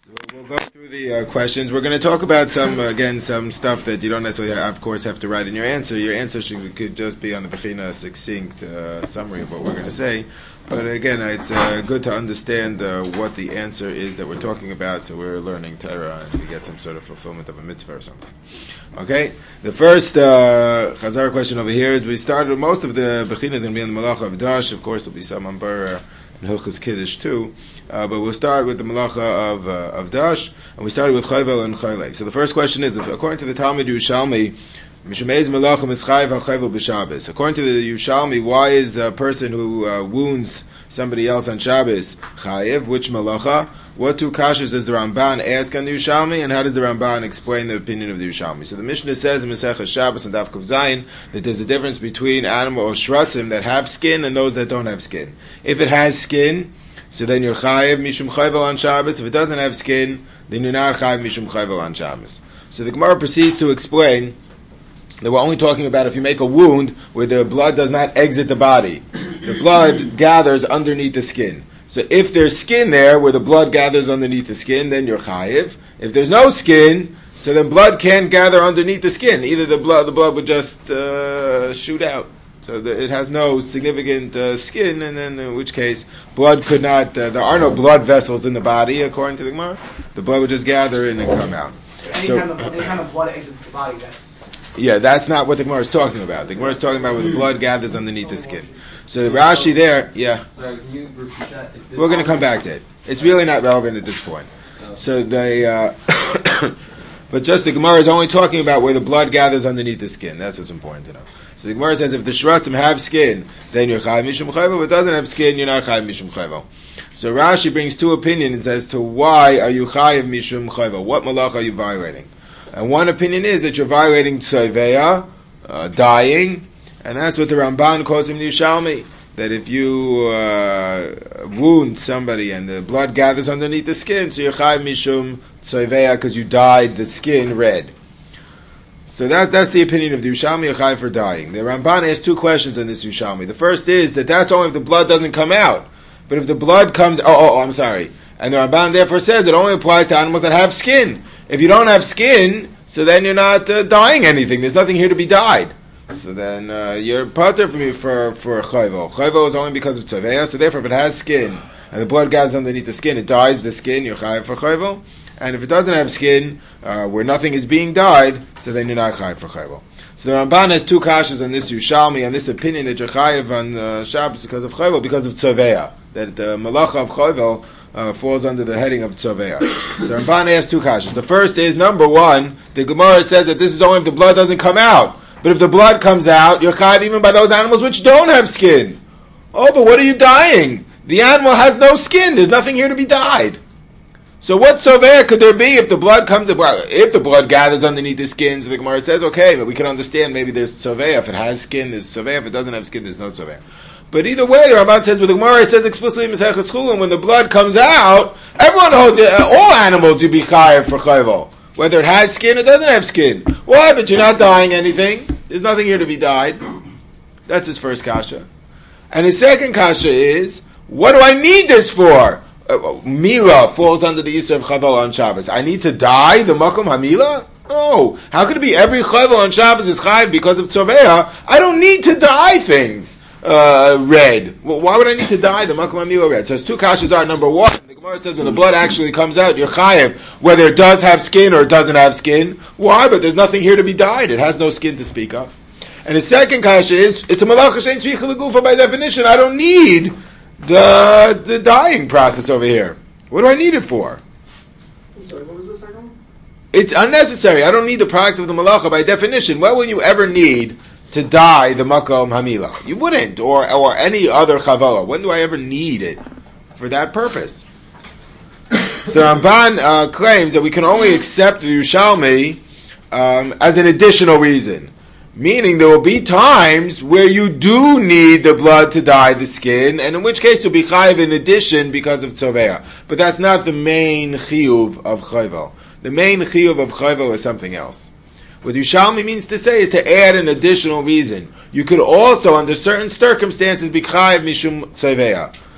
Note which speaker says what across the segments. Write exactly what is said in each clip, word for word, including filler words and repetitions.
Speaker 1: We'll go through the uh, questions. We're going to talk about some, uh, again, some stuff that you don't necessarily, have, of course, have to write in your answer. Your answer should, could just be on the Bechina succinct uh, summary of what we're going to say. But again, it's uh, good to understand uh, what the answer is that we're talking about, so we're learning Torah and we get some sort of fulfillment of a mitzvah or something. Okay? The first uh, Chazar question over here is we started, most of the Bechina is going to be on the Malacha of Dash. Of course, there'll be some on Bar and Hilchas Kiddush too. Uh, but we'll start with the Malacha of uh, of Dash, and we started with Chayvel and Chaylev. So the first question is, if, according to the Talmud Yerushalmi, according to the Yerushalmi, why is a person who uh, wounds somebody else on Shabbos chayiv? Which malacha? What two kashas does the Ramban ask on the Yerushalmi, and how does the Ramban explain the opinion of the Yerushalmi? So the Mishnah says in Masechah Shabbos and Daf Kuf Zayin that there's a difference between animal or shratzim that have skin and those that don't have skin. If it has skin, so then you're chayiv mishum chayvel on Shabbos. If it doesn't have skin, then you're not chayiv mishum chayvel on Shabbos. So the Gemara proceeds to explain that we're only talking about if you make a wound where the blood does not exit the body. The blood gathers underneath the skin. So if there's skin there where the blood gathers underneath the skin, then you're chayiv. If there's no skin, so then blood can't gather underneath the skin. Either the blood the blood would just uh, shoot out. So the, it has no significant uh, skin, and then in which case blood could not, uh, there are no blood vessels in the body, according to the Gemara. The blood would just gather in and come out.
Speaker 2: Any,
Speaker 1: so,
Speaker 2: kind of, any kind of blood exits the body, that's...
Speaker 1: Yeah, that's not what the Gemara is talking about. The Gemara is talking about where the blood gathers underneath the skin. So the Rashi there, yeah.
Speaker 3: Sorry, can you repeat that?
Speaker 1: We're going to come back to it. It's really not relevant at this point. So they, uh, but just the Gemara is only talking about where the blood gathers underneath the skin. That's what's important to know. So the Gemara says if the shratzim have skin, then you're chayiv mishum chayvel. If it doesn't have skin, you're not chayiv mishum chayvel. So Rashi brings two opinions as to why are you chayiv mishum chayvel. What malach are you violating? And one opinion is that you're violating tzoveya, uh, dying, and that's what the Ramban calls him the Yerushalmi, that if you uh, wound somebody and the blood gathers underneath the skin, so you're chayiv mishum tzoveya because you dyed the skin red. So that that's the opinion of the Yerushalmi, you're chayiv for dying. The Ramban has two questions on this Yerushalmi. The first is that that's only if the blood doesn't come out. But if the blood comes, oh, oh, oh I'm sorry. And the Ramban therefore says it only applies to animals that have skin. If you don't have skin, so then you're not uh, dying anything. There's nothing here to be dyed. So then uh, you're pater for me for for chayvel. Chayvel is only because of tzoveya. So therefore, if it has skin and the blood gathers underneath the skin, it dyes the skin. You're chayiv for chayvel. And if it doesn't have skin, uh, where nothing is being dyed, so then you're not chayiv for chayvel. So the Ramban has two kashas on this Yerushalmi, on this opinion that you're chayiv on uh, Shabbos because of chayvel, because of tzoveya, that the malacha of chayvel Uh, falls under the heading of tzoveya. So Ramban has two kashas. The first is, number one, the Gemara says that this is only if the blood doesn't come out. But if the blood comes out, you're chayiv even by those animals which don't have skin. Oh, but what are you dying? The animal has no skin. There's nothing here to be dyed. So what tzoveya could there be if the blood comes? To, well, if the blood gathers underneath the skin, so the Gemara says, okay, but we can understand maybe there's tzoveya. If it has skin, there's tzoveya. If it doesn't have skin, there's no tzoveya. But either way, the Ramban says, well, the Gemara says explicitly in Maseches Chulin, when the blood comes out, everyone holds it, all animals you be chayiv for chayvel, whether it has skin or doesn't have skin. Why? But you're not dying anything. There's nothing here to be dyed. That's his first kasha. And his second kasha is, what do I need this for? Uh, Mila falls under the Yisur of chayvel on Shabbos. I need to dye the makom hamila? No. How could it be every chayvel on Shabbos is chayiv because of tzoveya? I don't need to dye things. Uh, red. Well, why would I need to dye the makom hamila red? So his two kashas are, number one, the Gemara says when the blood actually comes out, you're chayiv, whether it does have skin or it doesn't have skin. Why? But there's nothing here to be dyed. It has no skin to speak of. And his second kasha is, it's a malacha shein tzricha legufa by definition. I don't need the the dyeing process over here. What do I need it for?
Speaker 2: I'm sorry, what was the second one?
Speaker 1: It's unnecessary. I don't need the product of the malacha by definition. When will you ever need to dye the makom hamila? You wouldn't, or or any other chavala. When do I ever need it for that purpose? So the Ramban uh, claims that we can only accept the Yerushalmi um, as an additional reason. Meaning there will be times where you do need the blood to dye the skin, and in which case you'll be chayiv in addition because of tzoveya. But that's not the main chiyuv of chayvel. The main chiyuv of chayvel is something else. What Yerushalmi means to say is to add an additional reason. You could also, under certain circumstances, be chayiv mishum tzoveya.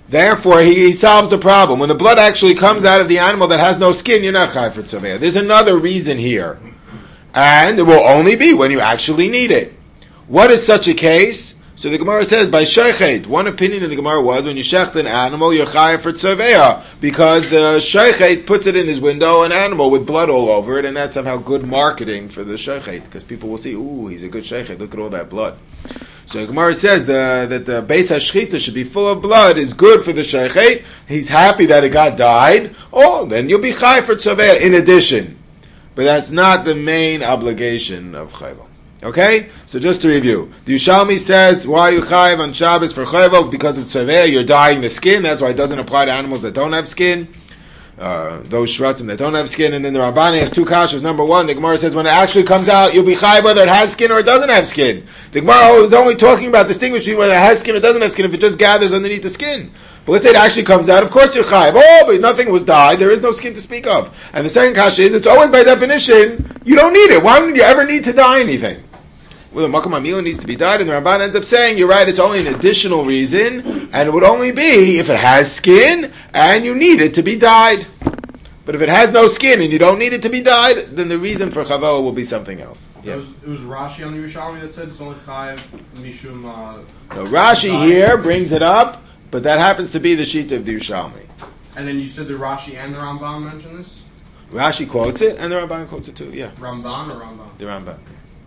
Speaker 1: Therefore, he, he solves the problem. When the blood actually comes out of the animal that has no skin, you're not chayav for tzoveya. There's another reason here. And it will only be when you actually need it. What is such a case? So the Gemara says, by sheichet, one opinion of the Gemara was, when you shecht an animal, you're chayav for tzoveya, because the sheichet puts it in his window, an animal with blood all over it, and that's somehow good marketing for the sheichet, because people will see, ooh, he's a good sheichet, look at all that blood. So the Gemara says the, that the Beis HaShchita should be full of blood is good for the sheichet. He's happy that it got dyed. Oh, then you'll be chayav for tzoveya in addition. But that's not the main obligation of chayvah. Okay? So just to review. The Yushalmi says, why you chayav on Shabbos for chayvah? Because of tzoveya, you're dyeing the skin. That's why it doesn't apply to animals that don't have skin. Uh, those shratzim that don't have skin. And then the Rambani has two kashas. Number one, the Gemara says when it actually comes out, you'll be chayav whether it has skin or it doesn't have skin. The Gemara is only talking about distinguishing between whether it has skin or doesn't have skin if it just gathers underneath the skin. But let's say it actually comes out, of course you're chayav. Oh, but nothing was dyed, there is no skin to speak of. And the second kasha is, it's always by definition, you don't need it. Why would you ever need to dye anything? Well, the makam amila needs to be dyed, and the Ramban ends up saying, you're right, it's only an additional reason, and it would only be if it has skin, and you need it to be dyed. But if it has no skin and you don't need it to be dyed, then the reason for chavoah will be something else.
Speaker 3: Yeah. It, was, it was Rashi on the Yerushalmi that said it's only chayav mishum. Uh,
Speaker 1: so Rashi here brings it up, but that happens to be the sheet of the Yerushalmi.
Speaker 3: And then you said the Rashi and the Ramban mention this?
Speaker 1: Rashi quotes it, and the Ramban quotes it too, yeah.
Speaker 3: Ramban or Ramban?
Speaker 1: The Ramban.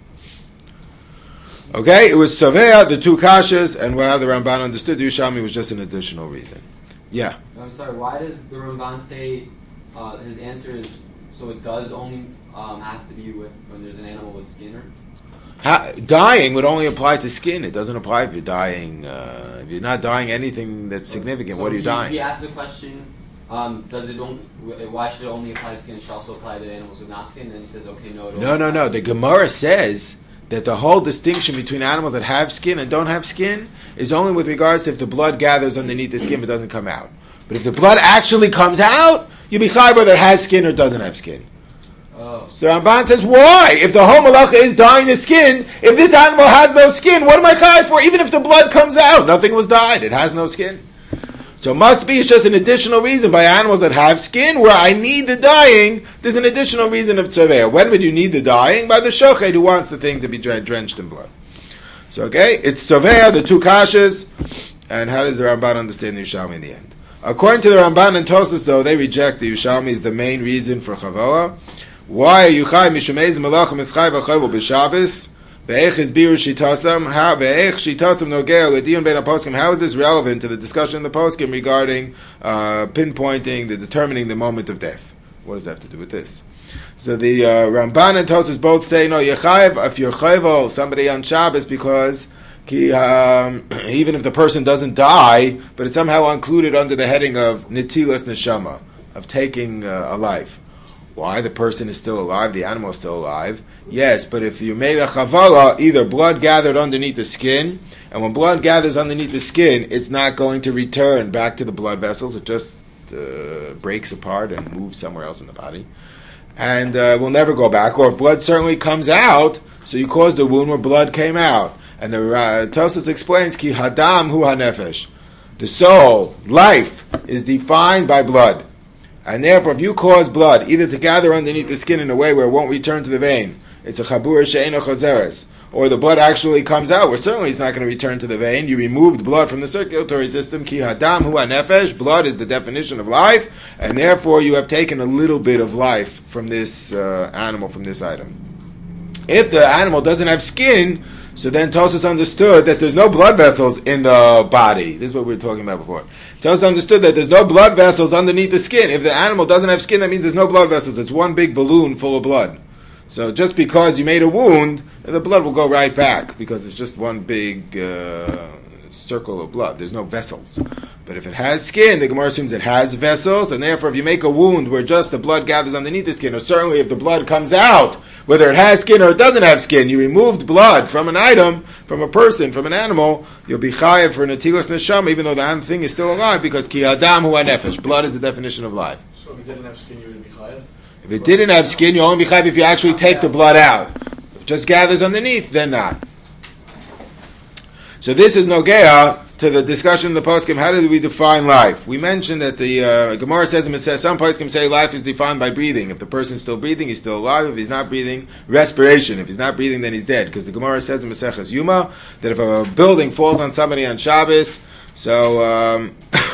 Speaker 1: Okay, it was Tzoveya, the two kashas, and while the Ramban understood the Yerushalmi was just an additional reason. Yeah.
Speaker 4: I'm sorry, why does the Ramban say uh, his answer is, so it does only um, have to be with when there's an animal with skin? Or?
Speaker 1: Ha- dyeing would only apply to skin. It doesn't apply if you're dyeing, uh, if you're not dyeing anything that's significant.
Speaker 4: So
Speaker 1: what are you
Speaker 4: he,
Speaker 1: dyeing?
Speaker 4: He asked the question, um, does it only, why should it only apply to skin? It should also apply to animals with not skin? And then he says, okay, no. It
Speaker 1: No, no, no. The Gemara says that the whole distinction between animals that have skin and don't have skin is only with regards to if the blood gathers underneath the skin but doesn't come out. But if the blood actually comes out, you'll be chayav whether it has skin or doesn't have skin.
Speaker 4: Oh.
Speaker 1: So Ramban says, why? If the whole malacha is dyeing the skin, if this animal has no skin, what am I chayav for? Even if the blood comes out, nothing was dyed, it has no skin. So it must be, it's just an additional reason by animals that have skin, where I need the dyeing, there's an additional reason of tzoveya. When would you need the dyeing? By the shochet who wants the thing to be drenched in blood. So okay, it's tzoveya, the two kashas, and how does the Ramban understand the Yerushalmi in the end? According to the Ramban and Tosfos, though, they reject the Yerushalmi as the main reason for chavoah. Why are you chayav mishumeiz malachim is chayav v'chayvul b'Shabbos? Ve'ech isbiru shitasam. How ve'ech shitasam nogea l'diyun ben haposkim. How is this relevant to the discussion of the poskim regarding uh, pinpointing, the determining the moment of death? What does that have to do with this? So the uh, Ramban and Tosfos both say no. You're chayav if you're chayvul somebody on Shabbos because Ki, um, even if the person doesn't die, but it's somehow included under the heading of nitilas neshama, of taking uh, a life. Why? The person is still alive, the animal is still alive. Yes, but if you made a chavala, either blood gathered underneath the skin, and when blood gathers underneath the skin, it's not going to return back to the blood vessels, it just uh, breaks apart and moves somewhere else in the body. And uh, will never go back. Or if blood certainly comes out, so you caused a wound where blood came out. And the uh, Tosfos explains, Ki hadam hu hanefesh. The soul, life, is defined by blood. And therefore, if you cause blood either to gather underneath the skin in a way where it won't return to the vein, it's a chabur she'ena chozeres, or the blood actually comes out, where certainly it's not going to return to the vein, you removed blood from the circulatory system, ki hadam hu hanefesh, blood is the definition of life, and therefore you have taken a little bit of life from this uh, animal, from this item. If the animal doesn't have skin, so then Tosfos understood that there's no blood vessels in the body. This is what we were talking about before. Tosfos understood that there's no blood vessels underneath the skin. If the animal doesn't have skin, that means there's no blood vessels. It's one big balloon full of blood. So just because you made a wound, the blood will go right back because it's just one big uh, circle of blood. There's no vessels. But if it has skin, the Gemara assumes it has vessels, and therefore if you make a wound where just the blood gathers underneath the skin, or certainly if the blood comes out, whether it has skin or it doesn't have skin, you removed blood from an item, from a person, from an animal, you'll be chayav for netilas neshama, even though the thing is still alive, because ki adam hu hanefesh. Blood is the definition of life.
Speaker 2: So if it didn't have skin, you wouldn't be chayav?
Speaker 1: If it didn't have skin, you only be chayav if you actually take the blood out. If it just gathers underneath, then not. So this is nogea to the discussion of the poskim, how do we define life? We mentioned that the uh, Gemara says, it says some poskim say life is defined by breathing. If the person's still breathing, he's still alive. If he's not breathing, respiration. If he's not breathing, then he's dead. Because the Gemara says in Maseches Yuma that if a building falls on somebody on Shabbos, so um,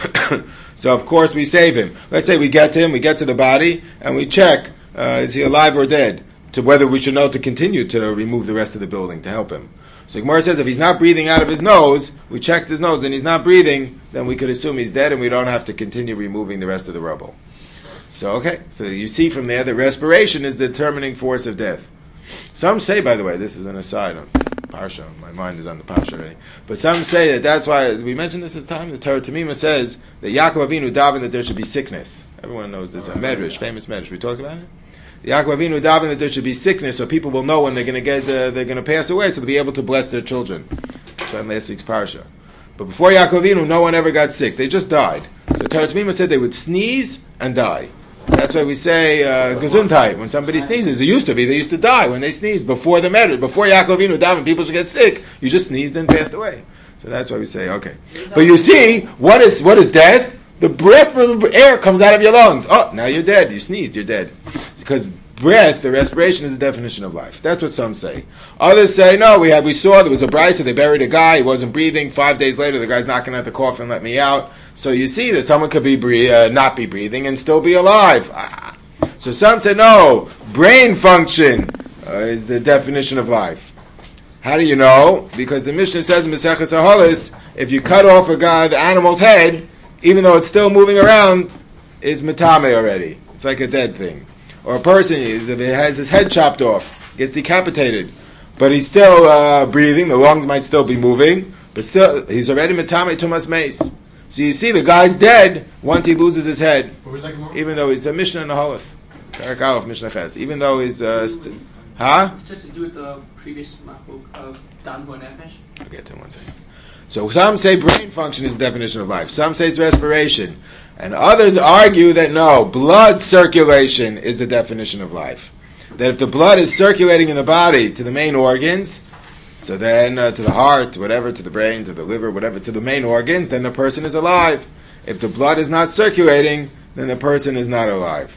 Speaker 1: so of course we save him. Let's say we get to him, we get to the body, and we check uh, is he alive or dead, to whether we should know to continue to remove the rest of the building to help him. So Gemara says if he's not breathing out of his nose, we checked his nose and he's not breathing, then we could assume he's dead and we don't have to continue removing the rest of the rubble. So, okay, so you see from there that respiration is the determining force of death. Some say, by the way, this is an aside on Parsha, my mind is on the Parsha already, but some say that that's why, we mentioned this at the time, the Torah Tamima says that Yaakov Avinu davened that there should be sickness. Everyone knows this, a medrash, famous medrash. We talked about it? Yaakov Avinu davened that there should be sickness, so people will know when they're going to get, uh, they're going to pass away, so they'll be able to bless their children. That's why in last week's parsha. But before Yaakov Avinu, no one ever got sick; they just died. So Torah Tamima said they would sneeze and die. That's why we say uh, Gesundheit when somebody sneezes. It used to be they used to die when they sneezed before the medrash. Before Yaakov Avinu davened, people should get sick. You just sneezed and passed away. So that's why we say okay. But you see, what is what is death? The breath of the air comes out of your lungs. Oh, now you're dead. You sneezed, you're dead. Because breath, the respiration, is the definition of life. That's what some say. Others say, no, we had, we saw there was a brisa, they buried a guy, he wasn't breathing. Five days later, the guy's knocking at the coffin, let me out. So you see that someone could be bre- uh, not be breathing and still be alive. Ah. So some say, no, brain function uh, is the definition of life. How do you know? Because the Mishnah says in Maseches Aholis, if you cut off a guy, the animal's head, even though it's still moving around, is metame already. It's like a dead thing. Or a person that has his head chopped off, gets decapitated, but he's still uh, breathing, the lungs might still be moving, but still, he's already metame tumas meis. So you see, the guy's dead once he loses his head, even though he's a Mishnah in the Holos. Perek Aleph, Mishnah Ches. Even though he's, uh, st- huh?
Speaker 5: What's that to do with the previous machuk of Dan Bo Nefesh?
Speaker 1: I'll get to it in one second. So some say brain function is the definition of life. Some say it's respiration. And others argue that no, blood circulation is the definition of life. That if the blood is circulating in the body to the main organs, so then uh, to the heart, whatever, to the brain, to the liver, whatever, to the main organs, then the person is alive. If the blood is not circulating, then the person is not alive.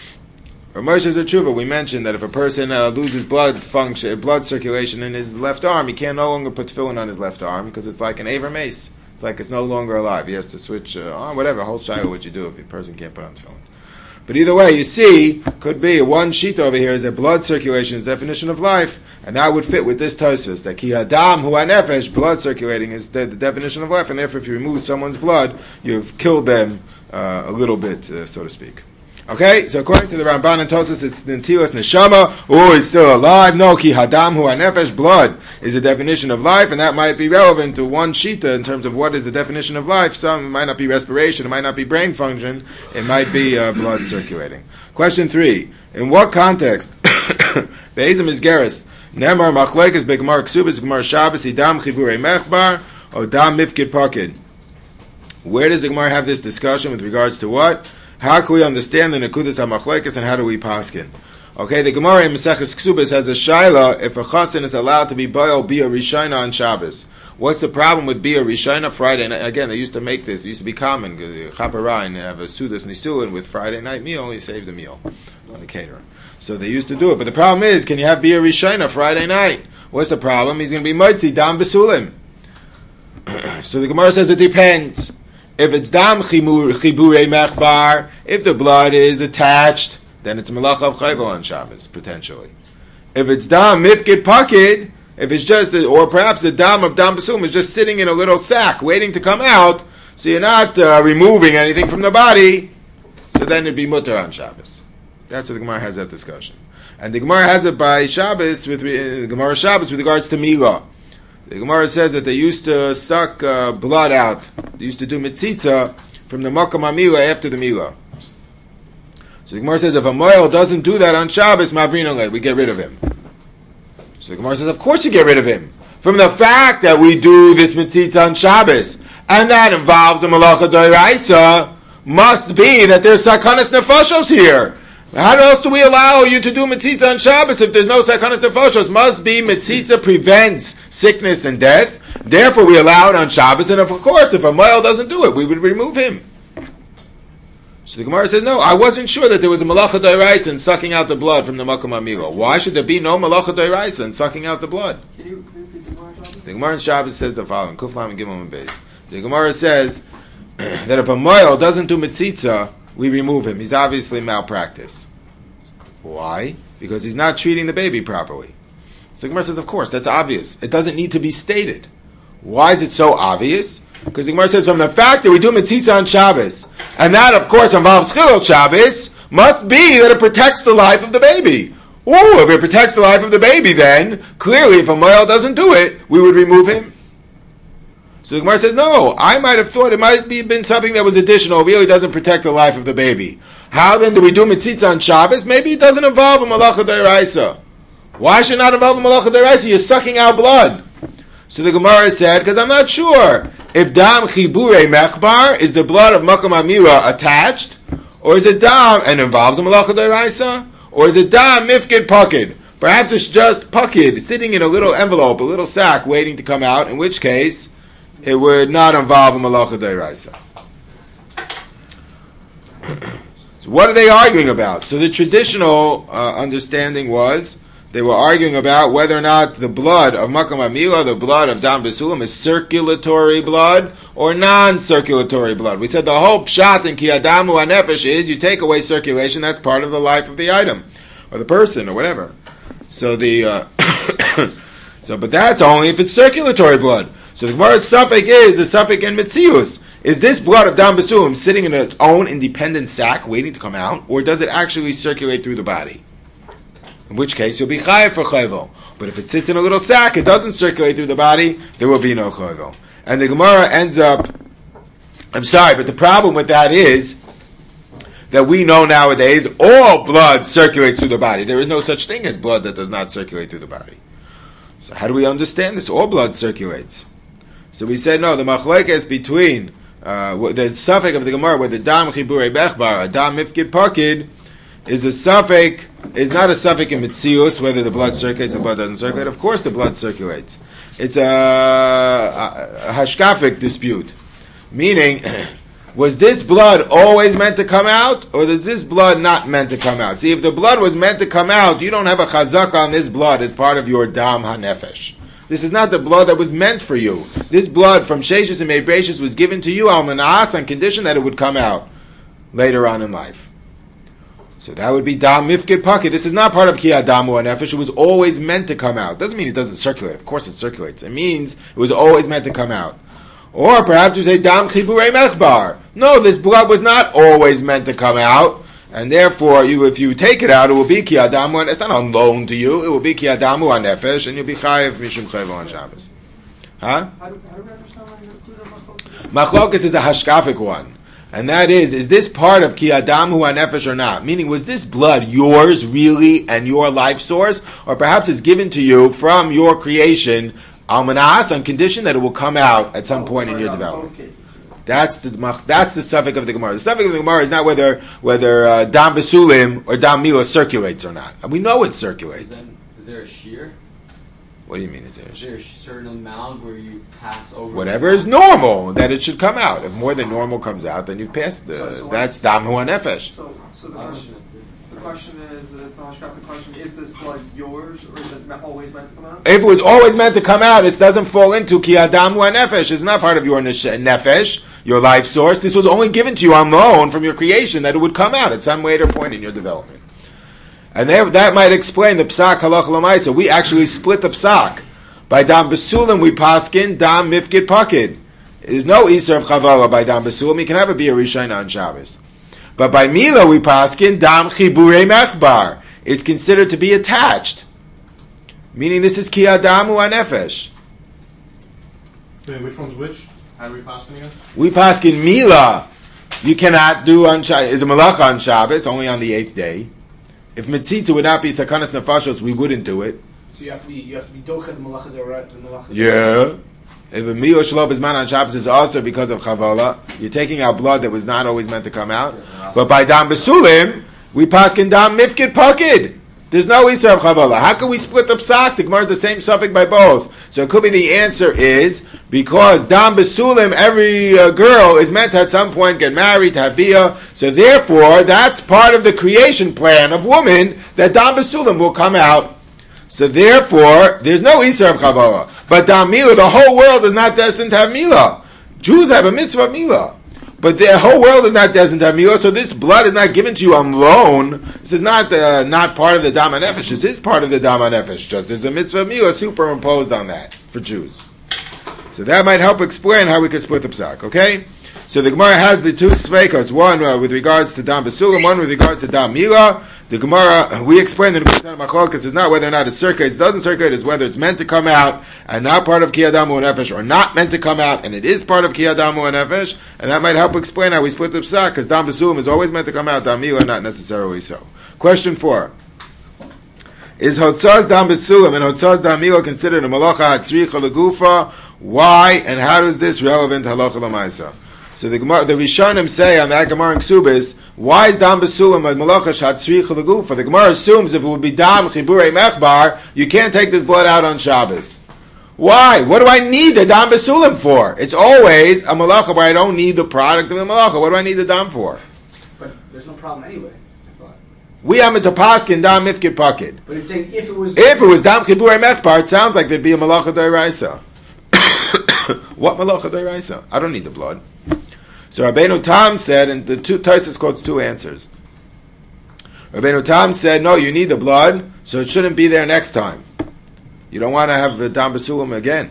Speaker 1: For Moshe Zetshuva, we mentioned that if a person uh, loses blood function, blood circulation in his left arm, he can no longer put tefillin on his left arm because it's like an aver mace. It's like it's no longer alive. He has to switch uh, on whatever, whole shiloh what you do if a person can't put on tefillin. But either way, you see, could be one sheet over here is that blood circulation is the definition of life, and that would fit with this Tosfos that ki hadam hu hanefesh, blood circulating is the, the definition of life, and therefore if you remove someone's blood, you've killed them uh, a little bit, uh, so to speak. Okay, so according to the Ramban and Tosfos, it's Netilas Neshama. Oh, he's still alive. No, ki hadam hu hanefesh, blood is the definition of life, and that might be relevant to one shita in terms of what is the definition of life. Some it might not be respiration, it might not be brain function, it might be uh, blood circulating. Question three: in what context? Be'ezim is Geras. Nemar machlekes be'gemar ksubas gemar Shabbos idam chiburei mechbar or dam mifkid pakid. Where does the Gemara have this discussion with regards to what? How can we understand the Nekudas HaMachlekes and how do we paskin? Okay, the Gemara in Maseches Ksubas has a shaila if a chassan is allowed to be boil bia rishayna on Shabbos. What's the problem with bia rishayna Friday night? Again, they used to make this. It used to be common. Chaparine, they have a sudas nisuin with Friday night meal. He saved the meal on the caterer. So they used to do it. But the problem is, can you have bia rishayna Friday night? What's the problem? He's going to be motzi dam besulim. So the Gemara says it depends. If it's dam chibure mechbar, if the blood is attached, then it's melach of chayva on Shabbos, potentially. If it's dam mifkid pakid, if it's just, or perhaps the dam of dam basum is just sitting in a little sack, waiting to come out, so you're not uh, removing anything from the body, so then it'd be mutter on Shabbos. That's what the Gemara has that discussion. And the Gemara has it by Shabbos, with uh, Gemara Shabbos with regards to milah. The Gemara says that they used to suck uh, blood out. They used to do mitzitza from the makam hamila after the milah. So the Gemara says if a moil doesn't do that on Shabbos, mavrinole, we get rid of him. So the Gemara says, of course you get rid of him. From the fact that we do this mitzitza on Shabbos, and that involves the malacha d'oraisa, must be that there's sakanas nefashos here. How else do we allow you to do Metzitza on Shabbos if there's no Sakanas Nefashos? Must be Metzitza prevents sickness and death. Therefore, we allow it on Shabbos, and of course, if a Moel doesn't do it, we would remove him. So the Gemara says, no, I wasn't sure that there was a Malacha D'Oraisa in sucking out the blood from the Makom Amilo. Why should there be no Malacha D'Oraisa in sucking out the blood?
Speaker 5: Can you repeat the Gemara?
Speaker 1: The Gemara in Shabbos says the following, Kuflam and Gimel and Beis. The Gemara says that if a Moel doesn't do Metzitza, we remove him. He's obviously malpractice. Why? Because he's not treating the baby properly. So the Gemara says, of course, that's obvious. It doesn't need to be stated. Why is it so obvious? Because the Gemara says from the fact that we do Metzitza on Shabbos, and that, of course, involves Chilul Shabbos, must be that it protects the life of the baby. Oh, if it protects the life of the baby, then, clearly, if a male doesn't do it, we would remove him. So the Gemara says, no, I might have thought it might be been something that was additional, really doesn't protect the life of the baby. How then do we do Metzitza on Shabbos? Maybe it doesn't involve a Malacha D'Oraisa. Why should it not involve a Malacha D'Oraisa? You're sucking out blood. So the Gemara said, because I'm not sure if Dam Chibure Mechbar, is the blood of Makom Amila attached, or is it Dam, and involves a Malacha D'Oraisa, or is it Dam Mifkid Pakid? Perhaps it's just Pakid, sitting in a little envelope, a little sack, waiting to come out, in which case, it would not involve a Malacha D'Oraisa. So what are they arguing about? So the traditional uh, understanding was, they were arguing about whether or not the blood of Makom Amila, the blood of Dam Besulam, is circulatory blood or non-circulatory blood. We said the whole pshat in Ki Adamu HaNefesh is you take away circulation, that's part of the life of the item, or the person, or whatever. So the, uh, so, but that's only if it's circulatory blood. So the Gemara's suffix is, the suffix in Metzius, is this blood of Dam Besulam sitting in its own independent sac, waiting to come out, or does it actually circulate through the body? In which case, you'll be chayav for chayvo. But if it sits in a little sack, it doesn't circulate through the body, there will be no chayvo. And the Gemara ends up, I'm sorry, but the problem with that is that we know nowadays all blood circulates through the body. There is no such thing as blood that does not circulate through the body. So how do we understand this? All blood circulates. So we said, no, the machlekes between uh, the suffix of the Gemara with the dam chibure bechbar, a dam mifkid pakid, is a suffix, is not a suffix in Metzius, whether the blood circulates or the blood doesn't circulate. Of course the blood circulates. It's a, a, a hashkafic dispute. Meaning, was this blood always meant to come out, or is this blood not meant to come out? See, if the blood was meant to come out, you don't have a chazak on this blood as part of your dam hanefesh. This is not the blood that was meant for you. This blood from Sheshis and Mebrachis was given to you al manas on condition that it would come out later on in life. So that would be dam mifkid pakid. This is not part of ki adamu hanefesh. It was always meant to come out. Doesn't mean it doesn't circulate. Of course it circulates. It means it was always meant to come out. Or perhaps you say dam chibure mechbar. No, this blood was not always meant to come out, and therefore, you, if you take it out, it will be ki adamu. It's not on loan to you. It will be ki adamu hanefesh, and you'll be chayiv mishum chayv on Shabbos. Huh?
Speaker 5: How do, how do we understand why you include a machlokas?
Speaker 1: Machlokas is a hashkafic one. And that is, is this part of ki adamu hanefesh or not? Meaning, was this blood yours really and your life source? Or perhaps it's given to you from your creation, almanas, on condition that it will come out at some
Speaker 5: Oh,
Speaker 1: point in
Speaker 5: sorry,
Speaker 1: your
Speaker 5: on
Speaker 1: development.
Speaker 5: both cases.
Speaker 1: That's the that's the suffix of the Gemara. The suffix of the Gemara is not whether whether uh, dam besulim or dam mila circulates or not. And we know it circulates.
Speaker 4: Then, is there a shear?
Speaker 1: What do you mean? Is there?
Speaker 4: Is there a certain amount where you pass over?
Speaker 1: Whatever is normal, that it should come out. If more than normal comes out, then you've passed the.
Speaker 5: So- so
Speaker 1: that's dam hu nefesh.
Speaker 5: So, so the
Speaker 4: I
Speaker 5: question,
Speaker 4: wasn't-
Speaker 5: the question is, it's a hashkafic question, is this blood yours, or is it me- always meant to come out?
Speaker 1: If it was always meant to come out, it doesn't fall into ki adamu hanefesh. It's not part of your nesh- nefesh, your life source. This was only given to you on loan from your creation that it would come out at some later point in your development. And there, that might explain the psak halach l'maisa. We actually split the psak. By dam besulim we paskin dam mifkid pakid. There's no iser of chavala by dam besulim. You can have a beer rishayna on Shabbos. But by mila we paskin dam chibure mechbar. It's considered to be attached. Meaning this is ki adamu hanefesh.
Speaker 3: Wait, which one's which? How do we pass them again?
Speaker 1: We paskin mila. You cannot do on Shabbos. Is a malacha on Shabbos, only on the eighth day. If mitzitza would not be sakanas nefashos, we wouldn't do it.
Speaker 2: So you have to be you have to be doche the malacha deorat the malacha.
Speaker 1: Yeah. If a mila shelo bizman on Shabbos is also because of chavala, you're taking out blood that was not always meant to come out. But by dam besulim, we paskin dam mifkid pakid. There's no Isar of Chavala. How can we split the psak? The Gemara is the same suffix by both. So it could be the answer is because dam besulim, every uh, girl is meant to at some point get married, to have bia. So therefore, that's part of the creation plan of woman that dam besulim will come out. So therefore, there's no Isar of Chavala. But dam mila, the whole world is not destined to have mila. Jews have a mitzvah of mila. But the whole world is not destined to have milah, so this blood is not given to you on loan. This is not uh, not part of the Dam HaNefesh. This is part of the Dam HaNefesh. Just there's a mitzvah of milah superimposed on that for Jews. So that might help explain how we can split the psak, okay? So the Gemara has the two sveikos, one uh, with regards to Dam Besulim, one with regards to Dam Milah. The Gemara, we explained that the Gemara Machlokes is not whether or not it circulates, it doesn't circulate, it's whether it's meant to come out and not part of Ki Adamu Nefesh, or not meant to come out and it is part of Ki Adamu Nefesh, and that might help explain how we split the psak, because Dam Besulim is always meant to come out, Dam Milah not necessarily so. Question four. Is Hotzaz Dam Besulim and Hotzaz Dam Milah considered a Malacha Hatzricha Legufa? Why and how is this relevant Halacha Lamaisa? So the Gemara, the Rishonim say on that Gemara in Ksubis, why is Dam Besulim and Malacha Hatzricha Legufa? The Gemara assumes if it would be Dam Chiburei Mechbar, you can't take this blood out on Shabbos. Why? What do I need the Dam Besulim for? It's always a Malacha where I don't need the product of the Malacha. What do I need the Dam for?
Speaker 2: But there's no problem anyway. I thought.
Speaker 1: We have a Tapaskin Dam Mifkid Pakid.
Speaker 2: But it's saying if it was
Speaker 1: If it was Dam Chiburei Mechbar, it sounds like there'd be a Malacha D'Oraisa. What Malacha D'Oraisa? I don't need the blood. So Rabbeinu Tam said, and the two Tosfos quotes two answers. Rabbeinu Tam said, no, you need the blood, so it shouldn't be there next time. You don't want to have the Dam Besulim again.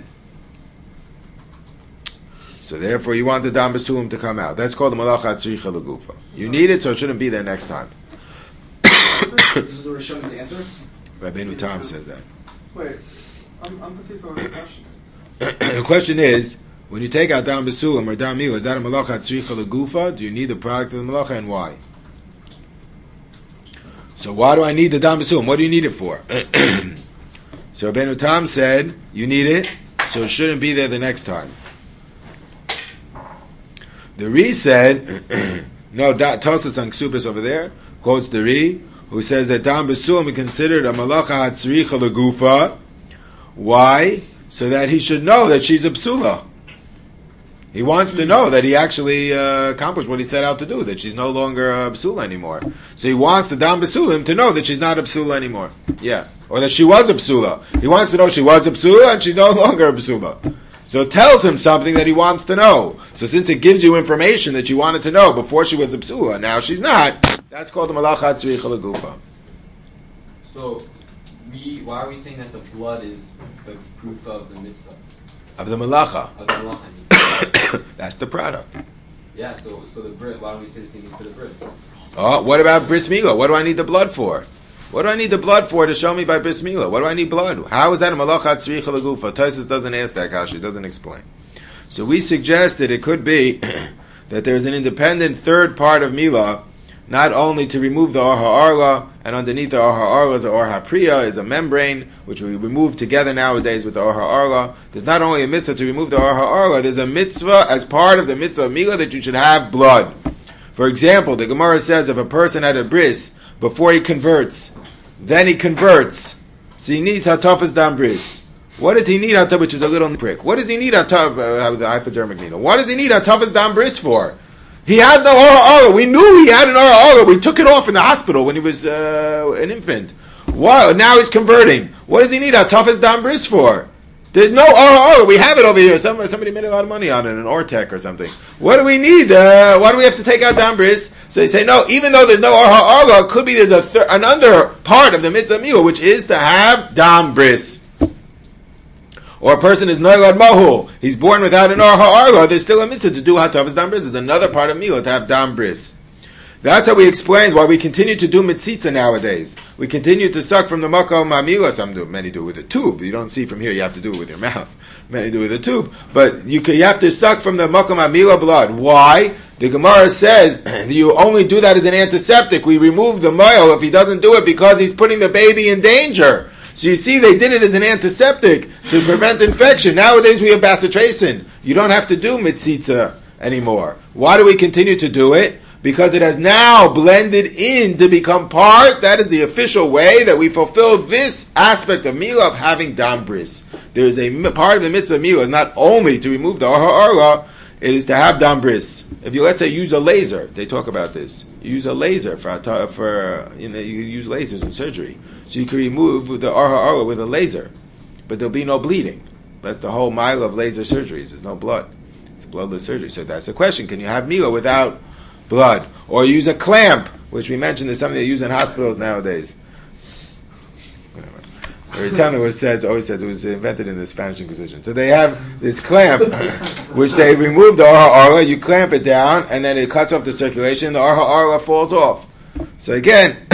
Speaker 1: So therefore you want the Dam Besulim to come out. That's called the Malacha Hatzricha Legufa. You need it, so it shouldn't be there next time.
Speaker 2: this is the Rishonim's answer?
Speaker 1: Rabbeinu Tam says that.
Speaker 5: Wait, I'm, I'm confused about the question.
Speaker 1: The question is, when you take out Dam Besulim or Dam Milah, is that a Malacha Hatzricha Legufa? Do you need the product of the Malacha, and why? So why do I need the Dam Besulim? What do you need it for? So Rabbeinu Tam said, you need it, so it shouldn't be there the next time. The Ri said, no, Tosfos on Ksubis over there, quotes the Ri, who says that Dam Besulim is considered a Malacha Hatzricha Legufa. Why? So that he should know that she's a psula. He wants to know that he actually uh, accomplished what he set out to do, that she's no longer a psula anymore. So he wants the Dam Besulim to know that she's not a psula anymore. Yeah. Or that she was a psula. He wants to know she was a psula and she's no longer a psula. So it tells him something that he wants to know. So since it gives you information that you wanted to know before she was a psula, now she's not, that's called the Malacha Hatzricha Legufa.
Speaker 4: So, we, why are we saying that the blood is the proof of the mitzvah?
Speaker 1: Of the Malacha.
Speaker 4: Of the malacha, I mean.
Speaker 1: That's the product.
Speaker 4: Yeah, so so the bris, why don't we say the same thing for the bris?
Speaker 1: Oh, what about bris milah? What do I need the blood for? What do I need the blood for to show me by bris milah? What do I need blood? How is that a malacha hatzricha legufa? Tosfos doesn't ask that kasha. He doesn't explain. So we suggested it could be that there's an independent third part of milah, not only to remove the or ha'arla, and underneath the or ha'arla, the or ha'priya is a membrane, which we remove together nowadays with the or ha'arla. There's not only a mitzvah to remove the or ha'arla, there's a mitzvah as part of the mitzvah of milah that you should have blood. For example, the Gemara says if a person had a bris before he converts, then he converts, so he needs hatafas dam bris. What does he need hataf, which is a little prick? What does he need hataf, uh, the hypodermic needle? What does he need hatafas dam bris for? He had the Ora Ora. We knew he had an Ora Ora. We took it off in the hospital when he was uh, an infant. Wow, now he's converting. What does he need a toughest dam bris for? There's no Ora Ora. We have it over here. Some, somebody made a lot of money on it, an Ortec or something. What do we need? Uh, why do we have to take out dam bris? So they say, no, even though there's no Ora Ora, it could be there's a thir- an under part of the mitzvah milah, which is to have dam bris. Or a person is noilad mahul. He's born without an or ha'arla. There's still a mitzvah to do hatavas dam bris. It's another part of milah to have dam bris. That's how we explained why we continue to do mitzitza nowadays. We continue to suck from the makom ha'milah. Some do, many do it with a tube. You don't see from here. You have to do it with your mouth. Many do it with a tube. But you can, you have to suck from the makom ha'milah blood. Why? The Gemara says you only do that as an antiseptic. We remove the mile if he doesn't do it because he's putting the baby in danger. So you see, they did it as an antiseptic to prevent infection. Nowadays we have bacitracin. You don't have to do mitzitza anymore. Why do we continue to do it? because it has now blended in to become part. That is the official way that we fulfill this aspect of Milah of having Dam Bris. There is a part of the mitzvah of Milah is not only to remove the Arha Arla, it is to have Dam Bris. If you, let's say, use a laser, they talk about this. You use a laser for, for you know, you use lasers in surgery. So you can remove the Arha Arla with a laser, but there'll be no bleeding. That's the whole mile of laser surgeries. There's no blood. It's a bloodless surgery. So that's the question. Can you have Milah without blood? Or use a clamp, which we mentioned is something they use in hospitals nowadays. Ritana was says always says it was invented in the Spanish Inquisition. So they have this clamp, which they remove the Arha Arla, you clamp it down, and then it cuts off the circulation, the Arha Arla falls off. So again,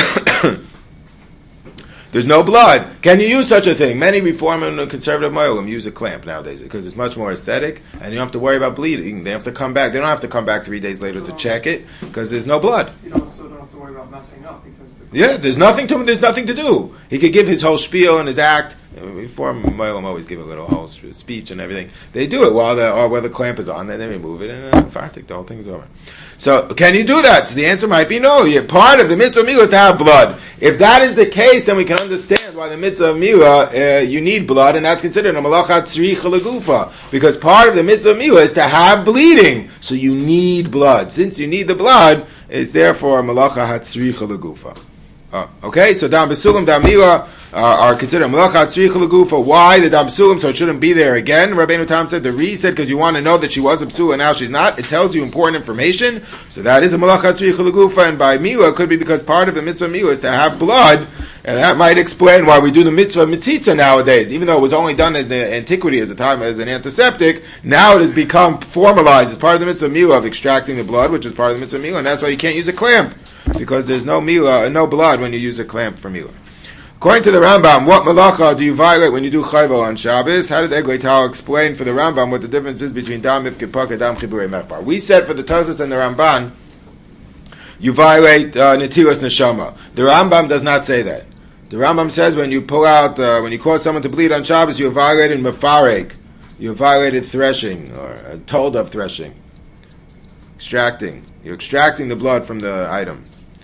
Speaker 1: there's no blood. Can you use such a thing? Many Reform and Conservative Moelim use a clamp nowadays because it's much more aesthetic, and you don't have to worry about bleeding. They have to come back. They don't have to come back three days later to check it because there's no blood.
Speaker 5: You also don't have to worry about messing up because the
Speaker 1: Yeah, there's nothing to there's nothing to do. He could give his whole spiel and his act. Reform Moelim always give a little whole speech and everything. They do it while the or while the clamp is on, then they remove it, and then fartik, the whole thing's over. So, can you do that? The answer might be no. You're part of the mitzvah of Milah is to have blood. If that is the case, then we can understand why the mitzvah of Milah, uh, you need blood, and that's considered a malacha tzricha legufa. Because part of the mitzvah of Milah is to have bleeding. So you need blood. Since you need the blood, it's therefore a malacha tzricha legufa. Uh, okay, so Dam Besulim, Dam Milah uh, are considered Malacha Tzricha Legufa. Why the Dam Besulim? So it shouldn't be there again. Rabbeinu Tam said, the Re said, because you want to know that she was a Psula and now she's not. It tells you important information. So that is a Malacha Tzricha Legufa. And by Milah, it could be because part of the mitzvah of Milah is to have blood. And that might explain why we do the mitzvah of Mitzitza nowadays. Even though it was only done in the antiquity as a time as an antiseptic, now it has become formalized as part of the mitzvah of Milah of extracting the blood, which is part of the mitzvah of Milah. And that's why you can't use a clamp. Because there's no milah, no blood when you use a clamp for milah. According to the Rambam, what malacha do you violate when you do chayvel on Shabbos? How did Eglei Tal explain for the Rambam what the difference is between dam mifkid pak and dam chiburei mechbar? We said for the Tosfos and the Ramban, you violate uh, netilas neshama. The Rambam does not say that. The Rambam says when you pull out, uh, when you cause someone to bleed on Shabbos, you have violated mefarek. You have violated threshing, or uh, told of threshing. Extracting. You're extracting the blood from the item.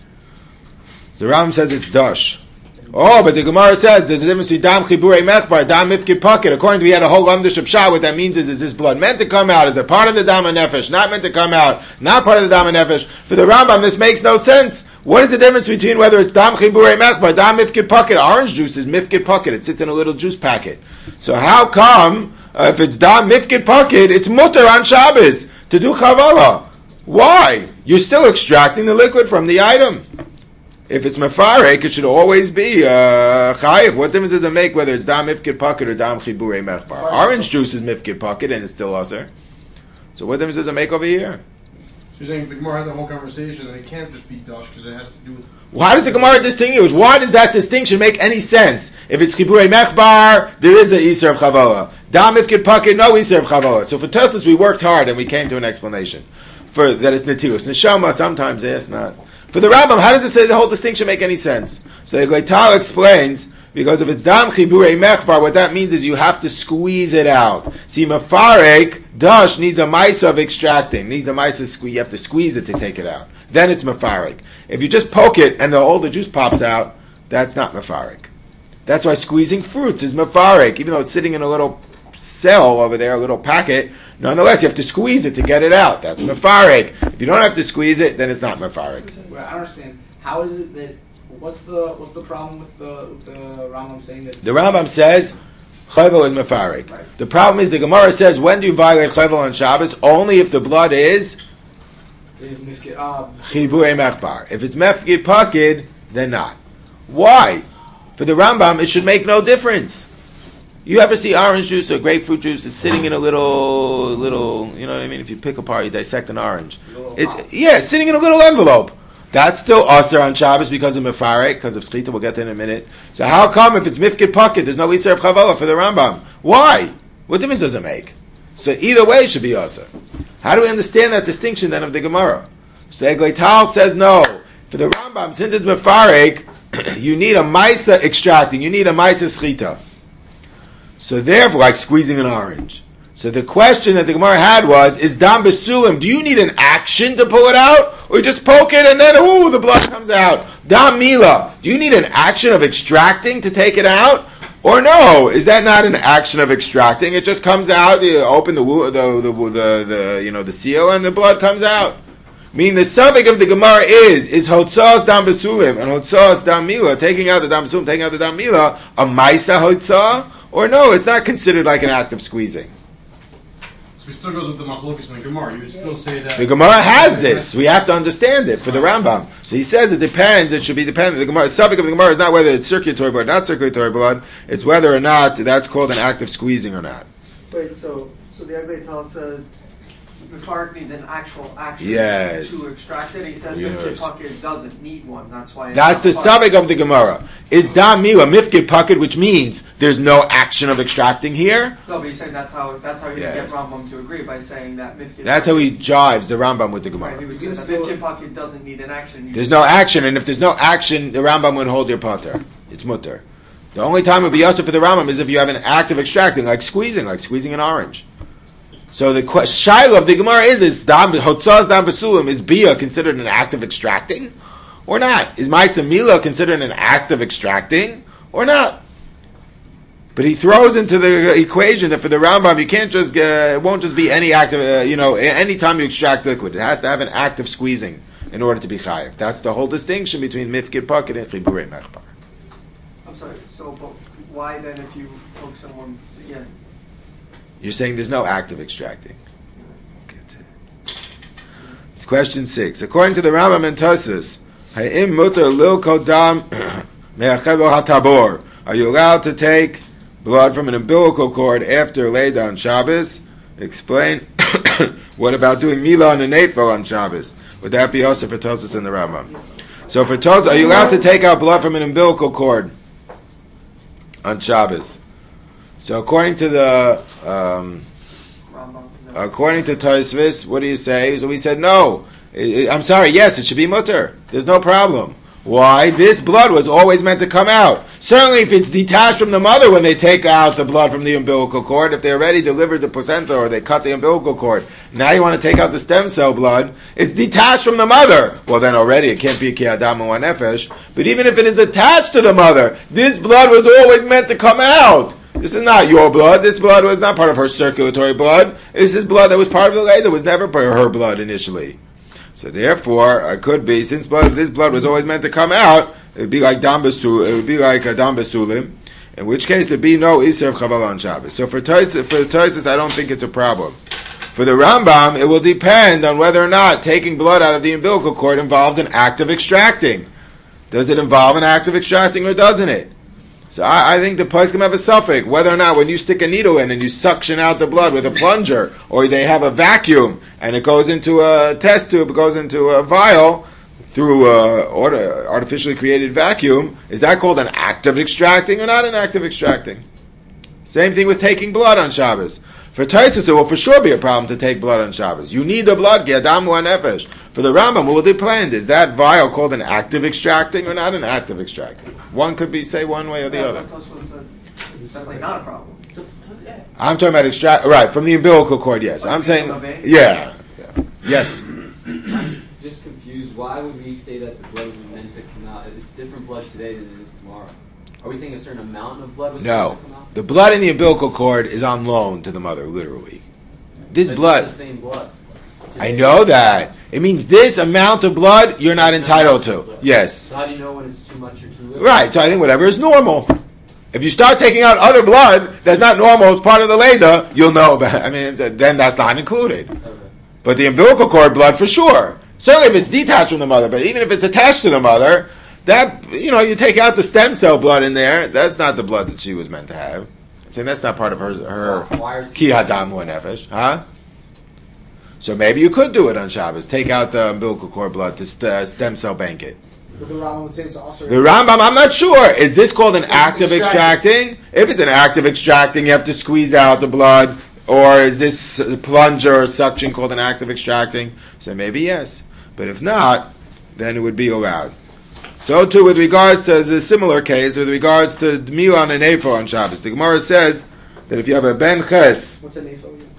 Speaker 1: So the Rambam says it's dash. Oh, but the Gemara says there's a difference between dam chiburei mechbar, dam mifkid paket. According to we had a whole lamdish of shah. What that means is, is this blood meant to come out? Is it part of the dam nefesh? Not meant to come out? Not part of the dam nefesh? For the Rambam, this makes no sense. What is the difference between whether it's dam chiburei mechbar, dam mifkid paket? Orange juice is mifkid paket. It sits in a little juice packet. So how come uh, if it's dam mifkid paket, it's mutter on Shabbos to do chavala? Why? You're still extracting the liquid from the item. If it's mefarek, it should always be uh, chayiv. What difference does it make whether it's dam mifkid paket or dam chiburei mechbar? Orange juice is mifkid paket and it's still aser. So what difference does it make over here?
Speaker 3: She's saying the Gemara had the whole conversation, and it can't just be dash because it has to do with.
Speaker 1: Why does the Gemara distinguish? Why does that distinction make any sense? If it's chiburei mechbar, there is a iser of chavala. Dam mifkid paket, no iser of chavala. So for Tosfos, we worked hard and we came to an explanation. For that it's netilus neshama. Sometimes yes, not. For the Rambam, how does it say the whole distinction make any sense? So the Eglei Tal explains, because if it's dam chiburei mechbar, what that means is you have to squeeze it out. See, mefarek, dash, needs a maisa of extracting. Needs a maisa squeeze. You have to squeeze it to take it out. Then it's mefarek. If you just poke it and the, all the juice pops out, that's not mefarek. That's why squeezing fruits is mefarek. Even though it's sitting in a little cell over there, a little packet, nonetheless, you have to squeeze it to get it out. That's mefarek. If you don't have to squeeze it, then it's not mefarek.
Speaker 2: Well, I don't understand. How is it that? What's the what's the problem with the with the Rambam saying that?
Speaker 1: The Rambam says chayvel is mefarek.
Speaker 2: Right.
Speaker 1: The problem is the Gemara says when do you violate chayvel on Shabbos? Only if the blood is
Speaker 2: Uh,
Speaker 1: chiburei mechbar. If it's mefkid pakid, then not. Why? For the Rambam, it should make no difference. You ever see orange juice or grapefruit juice? It's sitting in a little, little, you know what I mean? If you pick apart, you dissect an orange. It's yeah, it's sitting in a little envelope. That's still aser on Shabbos because of mefarek, because of shchita. We'll get there in a minute. So how come if it's mifkid paket, there's no iser of chavala for the Rambam? Why? What difference does it make? So either way, it should be aser. How do we understand that distinction then of the Gemara? So Eglei Tal says no. For the Rambam, since it's mefarek, you need a maisa extracting. You need a maisa shchita. So therefore, like squeezing an orange. So the question that the Gemara had was, is dam besulim, do you need an action to pull it out? Or you just poke it and then, ooh, the blood comes out? Dam mila, do you need an action of extracting to take it out? Or no, is that not an action of extracting? It just comes out, you open the, the, the, the, the you know, the seal and the blood comes out. Meaning the subject of the Gemara is, is hotzas dam besulim and hotzas dam mila, taking out the dam besulim, taking out the dam mila, a maisa hotzah? Or no, it's not considered like an act of squeezing.
Speaker 3: So it still goes with the machlokes and the Gemara. You would still say that
Speaker 1: The Gemara has this. We have to understand it for the Rambam. So he says it depends. It should be dependent. The Gemara, the subject of the Gemara is not whether it's circulatory blood or not circulatory blood. It's whether or not that's called an act of squeezing or not.
Speaker 5: Wait, so so the Agleital says the clerk needs an actual action
Speaker 1: Yes.
Speaker 5: to extract it. He says
Speaker 1: Yes.
Speaker 5: Mifkid Puckett doesn't need one. That's why. It's
Speaker 1: That's
Speaker 5: not
Speaker 1: the
Speaker 5: part-
Speaker 1: subject of the Gemara. Is dam mila mifkid pucket, which means there's no action of extracting here.
Speaker 5: No, but he's saying that's how that's how he
Speaker 1: Yes.
Speaker 5: get Rambam to agree by saying that Mifkid.
Speaker 1: That's how he jives the Rambam with the
Speaker 5: Right, he
Speaker 1: Gemara.
Speaker 5: would
Speaker 2: You
Speaker 5: say
Speaker 2: can
Speaker 5: that
Speaker 2: still-
Speaker 5: Mifkid Puckett doesn't need an action. You
Speaker 1: There's
Speaker 5: just-
Speaker 1: no action, and if there's no action, the Rambam would hold your potter. It's mutter. The only time it would be also for the Rambam is if you have an act of extracting, like squeezing, like squeezing an orange. So the shaila of the Gemara is: is dam hotzaz dam besulim, is bia considered an act of extracting, or not? Is ma'isa mila considered an act of extracting, or not? But he throws into the equation that for the Rambam, you can't just uh, it won't just be any act of uh, you know any time you extract liquid, it has to have an act of squeezing in order to be chayiv. That's the whole distinction between mifkid pucket and chiburei mechbar.
Speaker 5: I'm sorry. So, but why then, if you poke someone's skin?
Speaker 1: You're saying there's no act of extracting. Question six. According to the Rambam and Tosfos, Ha'im mutar lil kodam me'achevo hatabor. Are you allowed to take blood from an umbilical cord after Leida on Shabbos? Explain. What about doing Mila and a Neifo on Shabbos? Would that be also for Tosfos and the Rambam? So for Tosfos, are you allowed to take out blood from an umbilical cord on Shabbos? So according to the um,
Speaker 5: Rambam. No.
Speaker 1: according to Tosfos, what do you say? So we said no. I- I- I'm sorry. Yes, it should be mutter. There's no problem. Why? This blood was always meant to come out. Certainly, if it's detached from the mother when they take out the blood from the umbilical cord, if they already delivered the placenta or they cut the umbilical cord, now you want to take out the stem cell blood. It's detached from the mother. Well, then already it can't be ki adam wa nefesh. But even if it is attached to the mother, this blood was always meant to come out. This is not your blood. This blood was not part of her circulatory blood. This is blood that was part of the lady. That was never part of her blood initially. So therefore, it could be, since blood, this blood was always meant to come out, it would be like dam besul, it would be like a dam besulim, in which case there'd be no iser of chavala on Shabbos. So for Tosfos, for Tosfos, I don't think it's a problem. For the Rambam, it will depend on whether or not taking blood out of the umbilical cord involves an act of extracting. Does it involve an act of extracting or doesn't it? So I, I think the poskim have a suffix, whether or not when you stick a needle in and you suction out the blood with a plunger, or they have a vacuum and it goes into a test tube, it goes into a vial through a order, artificially created vacuum, is that called an act of extracting or not an act of extracting? Same thing with taking blood on Shabbos. For Tosfos, it will for sure be a problem to take blood on Shabbos. You need the blood, ki adam wa nefesh. For the Rambam, what will depend? Is that vial called an active extracting or not an active extracting? One could be say one way or the
Speaker 5: Yeah,
Speaker 1: other.
Speaker 5: but Tosfos said it's definitely not a problem.
Speaker 1: I'm talking about extract. Right, from the umbilical cord. Yes, I'm saying. Yeah. yeah. Yes.
Speaker 4: I'm just confused. Why would we say that the blood was meant to come out? It's different blood today than it is tomorrow. Are we saying a certain amount of blood was
Speaker 1: No,
Speaker 4: supposed to come out?
Speaker 1: the blood in the umbilical cord is on loan to the mother, literally. This
Speaker 4: It's
Speaker 1: blood.
Speaker 4: not the same blood.
Speaker 1: I
Speaker 4: Today-
Speaker 1: know that. It means this amount of blood you're not entitled to. Yes.
Speaker 4: So how do you know when it's too much or too little?
Speaker 1: Right, so I think whatever is normal. If you start taking out other blood that's not normal as part of the Leda, you'll know about it. I mean, then that's not included.
Speaker 4: Okay.
Speaker 1: But the umbilical cord blood for sure. Certainly if it's detached from the mother, but even if it's attached to the mother, that, you know, you take out the stem cell blood in there, that's not the blood that she was meant to have. I'm saying that's not part of her, her ki hadam wa nefesh. Huh? So maybe you could do it on Shabbos. Take out the umbilical cord blood to st- uh, stem cell bank it.
Speaker 2: But the Rambam would say it's also.
Speaker 1: The Rambam, I'm not sure. Is this called an
Speaker 2: It's
Speaker 1: act of
Speaker 2: extracting.
Speaker 1: extracting? If it's an act of extracting, you have to squeeze out the blood. Or is this plunger or suction called an act of extracting? So maybe yes. But if not, then it would be allowed. So too with regards to the similar case, with regards to Milan and Ephor on Shabbos. The Gemara says that if you have a Ben Ches,
Speaker 2: What's a nefo?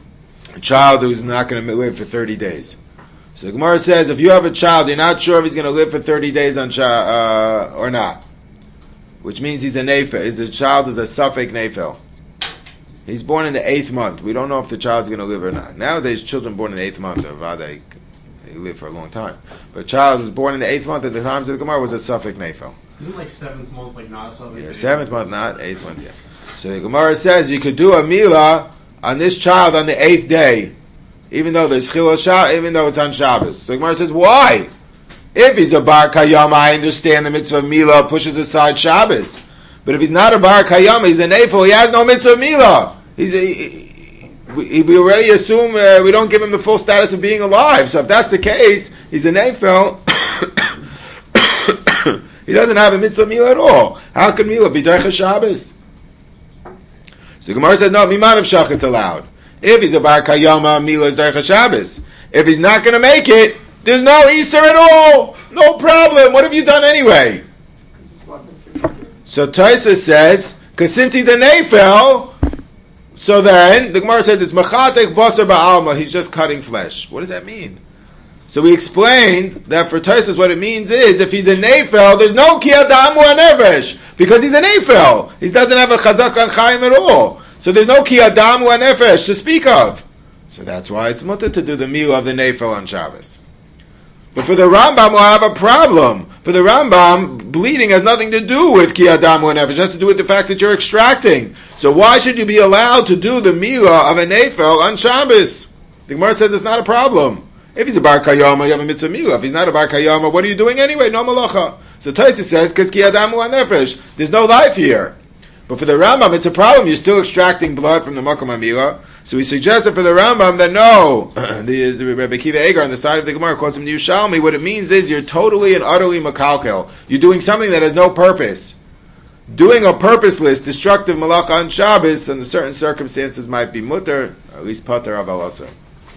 Speaker 1: a child who's not going to live for thirty days. So the Gemara says, if you have a child, you're not sure if he's going to live for thirty days on uh, or not, which means he's a nefel. Is the child is a suffix nefel. He's born in the eighth month. We don't know if the child's going to live or not. Nowadays, children born in the eighth month are they, they live for a long time. But a child who was born in the eighth month at the times of the Gemara was a suffix nefel.
Speaker 3: Isn't like seventh month like not a suffix?
Speaker 1: Yeah, seventh month, not eighth month. Yeah. So the Gemara says you could do a milah on this child on the eighth day, even though there's chilul Shabbos, even though it's on Shabbos. So the Gemara says, why? If he's a bar kayama, I understand the mitzvah of milah pushes aside Shabbos. But if he's not a bar kayama, he's a nefel. He has no mitzvah of milah. He's a, he, we, we already assume uh, we don't give him the full status of being alive. So if that's the case, he's a nefel. He doesn't have a mitzvah of milah at all. How can milah be derech Shabbos? So Gemara says, no, miman of shachet's allowed. If he's a bar kayama, milah is derech Shabbos. If he's not going to make it, there's no Easter at all. No problem. What have you done anyway? So Taisa says, because since he's a nefel, so then the Gemara says it's machatek basar ba'alma. He's just cutting flesh. What does that mean? So we explained that for Tosfos what it means is if he's a nefel, there's no ki adamu nefesh because he's a nefel. He doesn't have a chazak on chaim at all. So there's no ki adamu nefesh to speak of. So that's why it's mutter to do the meal of the nefel on Shabbos. But for the Rambam, we'll have a problem. For the Rambam, bleeding has nothing to do with ki adamu nefesh. It has to do with the fact that you're extracting. So why should you be allowed to do the milah of a nefel on Shabbos? The Gemara says it's not a problem. If he's a bar kayama, you have a mitzvah milah. If he's not a bar kayama, what are you doing anyway? No malacha. So Tosfos says, because ki adamu nefesh, there's no life here. But for the Rambam, it's a problem. You're still extracting blood from the makom milah. So we suggested for the Rambam that no, the, the Rebbe Kiva Eger on the side of the Gemara quotes him to Yerushalmi. What it means is you're totally and utterly makalkel. You're doing something that has no purpose. Doing a purposeless, destructive malacha on Shabbos under certain circumstances might be mutter, or at least pater aval asur.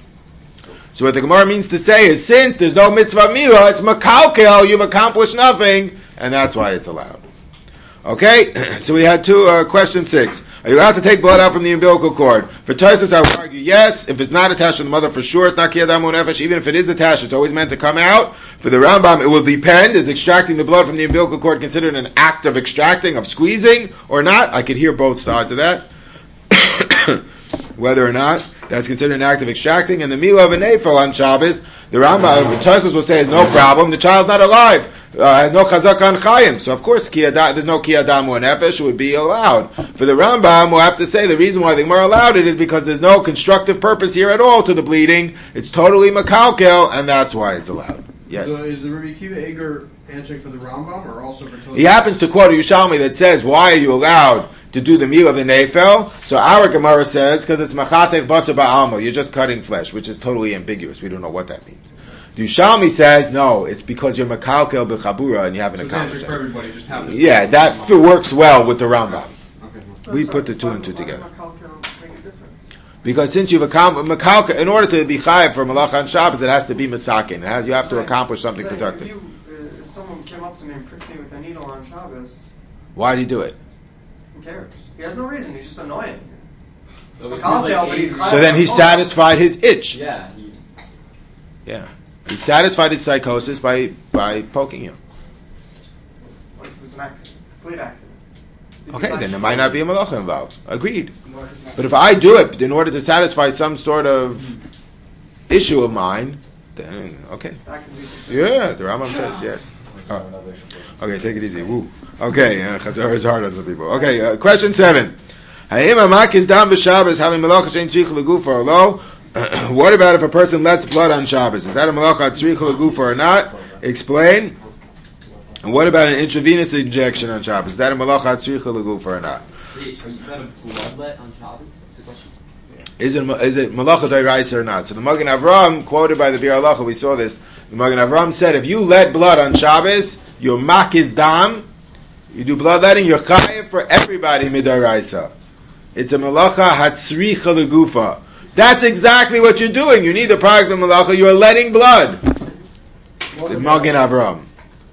Speaker 1: So what the Gemara means to say is, since there's no mitzvah milah, it's makalkel, you've accomplished nothing, and that's why it's allowed. Okay, so we had two, uh, question six. Are you allowed to take blood out from the umbilical cord? For Tosfos, I would argue yes. If it's not attached to the mother, for sure, it's not ki adamu nefesh. Even if it is attached, it's always meant to come out. For the Rambam, it will depend. Is extracting the blood from the umbilical cord considered an act of extracting, of squeezing, or not? I could hear both sides of that. Whether or not that's considered an act of extracting. And the milah of a nefel on Shabbos, the Rambam, Tosfos will say is no problem. The child's not alive. Uh, has no chazak on chayim, so of course ki ada, there's no ki adamu or nefesh would be allowed. For the Rambam, we'll have to say the reason why the Gemara allowed it is because there's no constructive purpose here at all to the bleeding. It's totally makalkel, and that's why it's allowed. Yes.
Speaker 3: So is the Rebbe Kiva Eger answering for the Rambam or also for Tosfos?
Speaker 1: He happens to quote a Yerushalmi that says, "Why are you allowed to do the meal of the nefel?" So our Gemara says because it's machatek basar ba'alma. You're just cutting flesh, which is totally ambiguous. We don't know what that means. The Yerushalmi says, no, it's because you're makalkel b'chabura and you haven't
Speaker 3: so
Speaker 1: accomplished
Speaker 3: for
Speaker 1: it.
Speaker 3: everybody, just happens
Speaker 1: Yeah, that f- works well with the Rambam.
Speaker 3: Okay.
Speaker 1: We
Speaker 5: So
Speaker 1: put the two
Speaker 5: why-
Speaker 1: and two
Speaker 5: why
Speaker 1: together.
Speaker 5: does Makalkel make a difference?
Speaker 1: Because since you've accomplished, makalkel, in order to be chayav for malacha on Shabbos, it has to be masakin. It has, you have to
Speaker 5: Right.
Speaker 1: accomplish something
Speaker 5: So
Speaker 1: productive.
Speaker 5: If, you, uh, if someone came up to me and pricked me with a needle on Shabbos,
Speaker 1: Why do you do it?
Speaker 5: who cares? He has no reason. He's just annoying.
Speaker 4: So
Speaker 5: It's Makalkel, but he's
Speaker 4: angry.
Speaker 1: So then he satisfied his itch.
Speaker 4: Yeah. He,
Speaker 1: Yeah. He satisfied his psychosis by, by poking you.
Speaker 5: What if it was an accident? Complete accident. Did
Speaker 1: Okay,
Speaker 5: you
Speaker 1: then there
Speaker 5: actually-
Speaker 1: might not be a malacha involved. Agreed. But if I do it in order to satisfy some sort of issue of mine, then, okay.
Speaker 5: That can be
Speaker 1: Yeah, the Rambam says, yes. Oh. Okay, take it easy. Woo. Okay, uh, Chazar is hard on some people. Okay, uh, question seven. Ha'im hamakis dam b'Shabbos having malacha shein tzrich l'gufa or lo? What about if a person lets blood on Shabbos? Is that a malacha tzrich l'gufa or not? Explain. And what about an intravenous injection on Shabbos? Is that a malacha tzrich l'gufa or not?
Speaker 4: wait, you got a bloodlet on Shabbos? That's the question.
Speaker 1: Is it is it malacha d'oraisa or not? So the Magen Avram, quoted by the Bir Halacha, we saw this. The Magen Avram said, if you let blood on Shabbos, you're makis dam. You do bloodletting, you're chayav for everybody midoraisa. It's a malacha hatzricha legufa. That's exactly what you're doing. You need the product of malacha. You're letting blood. The Magen Avram.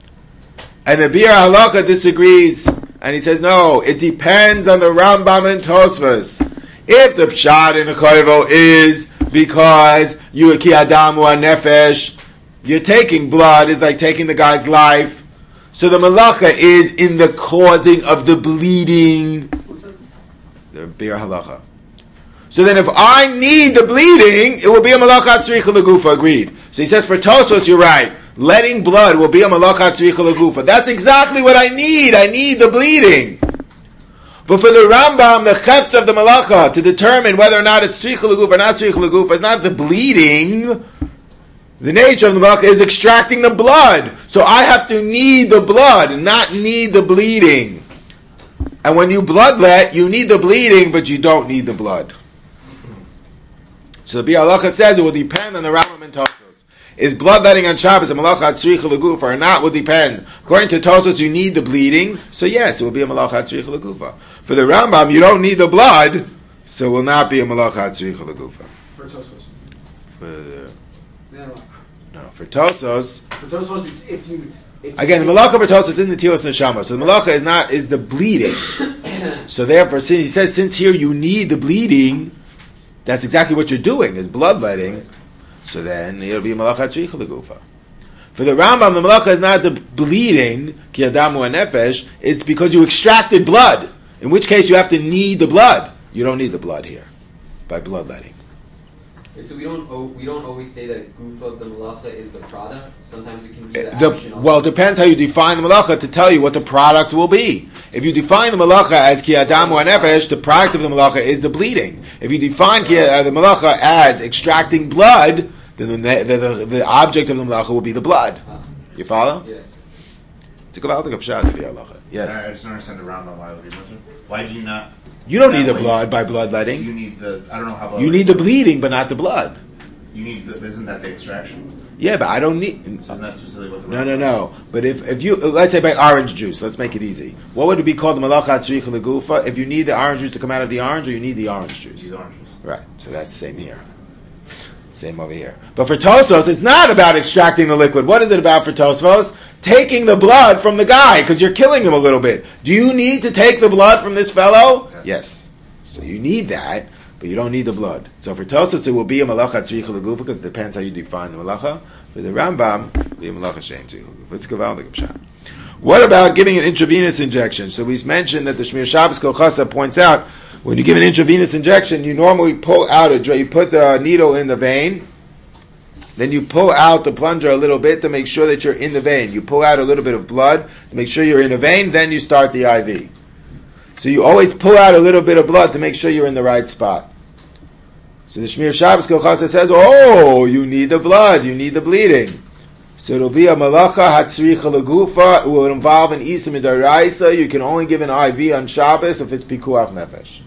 Speaker 1: And the Bir Halacha disagrees, and he says, no, it depends on the Rambam and Tosfos. If the pshat in the kovel is because you ki adamu nefesh, you're taking blood, is like taking the guy's life. So the malacha is in the causing of the bleeding.
Speaker 2: Who says this?
Speaker 1: The bir halacha. So then if I need the bleeding, it will be a malacha tzricha legufa, agreed. So he says for Tosos, you're right. Letting blood will be a malacha tzricha legufa. That's exactly what I need. I need the bleeding. But for the Rambam, the cheft of the malacha, to determine whether or not it's tzricha legufa or not tzricha legufa, is not the bleeding. The nature of the malacha is extracting the blood. So I have to need the blood, not need the bleeding. And when you bloodlet, you need the bleeding, but you don't need the blood. So the Bialacha says it will depend on the Rambam and Tosos. Is bloodletting on Shabbos a malacha tzricha legufa or not will depend. According to Tosos, you need the bleeding, so yes, it will be a malacha tzricha legufa. For the Rambam, you don't need the blood, so it will not be a malacha tzricha legufa.
Speaker 2: For Tosfos.
Speaker 1: For the,
Speaker 2: Yeah, no.
Speaker 1: no, for Tosos,
Speaker 2: For Tosfos, it's if you. If
Speaker 1: again, the malacha for Tosos is in the Tilos Neshama. So the malacha is not is the bleeding. So therefore, since he says since here you need the bleeding, that's exactly what you're doing is bloodletting. So then it'll be malacha tzricha legufa. For the Rambam, the malacha is not the bleeding ki adamu nefesh. It's because you extracted blood. In which case you have to need the blood. You don't need the blood here by bloodletting.
Speaker 4: So we don't o- we don't always say that goof of the malacha is the product. Sometimes it can be the,
Speaker 1: The,
Speaker 4: action.
Speaker 1: well, it depends how you define the malacha to tell you what the product will be. If you define the malacha as ki adamu nefesh, the product of the malacha is the bleeding. If you define ki, uh, the malacha as extracting blood, then the, the, the, the object of the malacha will be the blood.
Speaker 4: Ah.
Speaker 1: You follow?
Speaker 4: Yeah.
Speaker 1: It's a gavaldik pshat to be halacha. Yes.
Speaker 6: I just don't understand the Rambam. Why would he mention? Why do you not?
Speaker 1: You don't need the
Speaker 6: That way-
Speaker 1: blood by
Speaker 6: You
Speaker 1: bloodletting.
Speaker 6: need the. I don't know how.
Speaker 1: You need the bleeding, but not the blood.
Speaker 6: You need the. Isn't that the extraction?
Speaker 1: Yeah, but I don't need.
Speaker 6: Isn't that specifically what the?
Speaker 1: No, no,
Speaker 6: Rambam-
Speaker 1: no. But if, if you, let's say by orange juice, let's make it easy. What would it be called the malacha tzricha legufa? If you need the orange juice to come out of the orange, or you need the orange juice?
Speaker 6: These oranges.
Speaker 1: Right. So that's the same here. Same over here. But for Tosos, it's not about extracting the liquid. What is it about for Tosos? Taking the blood from the guy, because you're killing him a little bit. Do you need to take the blood from this fellow?
Speaker 6: Yes.
Speaker 1: Yes. So you need that, but you don't need the blood. So for Tosos, it will be a malacha tzricha legufa, because it depends how you define the malacha. For the Rambam, it will be a malacha shein tzricha legufa. It's gavaldik pshat. What about giving an intravenous injection? So we mentioned that the Shmir Shabbos Kol Chasa points out, when you give an intravenous injection, you normally pull out a dra- you put the needle in the vein, then you pull out the plunger a little bit to make sure that you're in the vein. You pull out a little bit of blood to make sure you're in the vein, then you start the I V. So you always pull out a little bit of blood to make sure you're in the right spot. So the Shmir Shabbos Kol Chasa says, oh, you need the blood, you need the bleeding. So it'll be a malacha hatzricha legufa. It will involve an isa midaraisa. You can only give an I V on Shabbos if it's pikuach nefesh.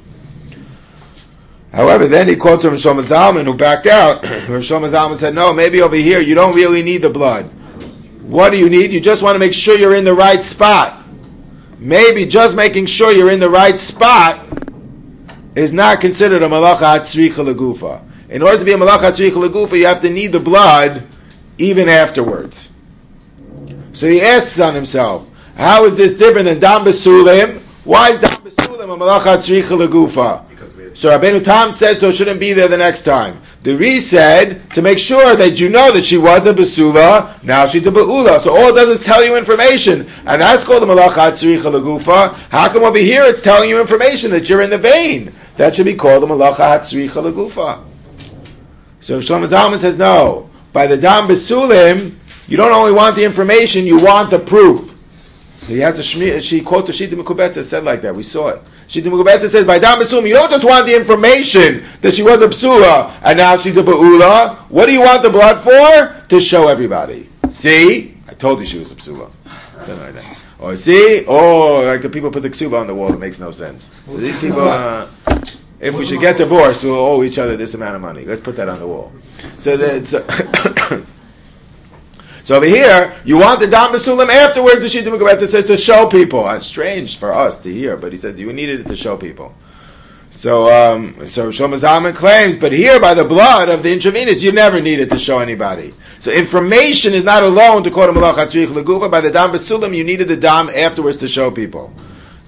Speaker 1: However, then he quotes Rav Shlomo Zalman, who backed out. Rav Shlomo Zalman said, no, maybe over here you don't really need the blood. What do you need? You just want to make sure you're in the right spot. Maybe just making sure you're in the right spot is not considered a malacha hatzricha legufa. In order to be a malacha hatzricha legufa, you have to need the blood even afterwards. So he asks on himself, how is this different than Dam Besulim? Why is Dam Besulim a malacha tzricha legufa?
Speaker 6: Because we.
Speaker 1: So Rabbeinu Tam said, so it shouldn't be there the next time. The Re said, to make sure that you know that she was a Besula, now she's a Be'ula. So all it does is tell you information. And that's called the malacha tzricha legufa. How come over here it's telling you information that you're in the vein? That should be called the malacha tzricha legufa. So Shlomo Zalman says, no. By the Dam Besulim, you don't only want the information, you want the proof. He has a shmi, she quotes a Shita Mekubetza said like that. We saw it. Shita Mekubetza says, by Dam Besulim, you don't just want the information that she was a Psula and now she's a Ba'ula. What do you want the blood for? To show everybody. See? I told you she was a Psula. Something like that. Or see? Or like the people put the ksuba on the wall. It makes no sense. So these people... Uh, If we should get divorced, we'll owe each other this amount of money. Let's put that on the wall. So that so, so over here, you want the Dam Besulim afterwards. The Shita Mekubetza says to show people. It's strange for us to hear, but he says you needed it to show people. So, um, so Shlomo Zalman claims, but here by the blood of the intravenous, you never need it to show anybody. So information is not alone to call a malacha tzricha legufa. By the Dam Besulim, you needed the Dam afterwards to show people.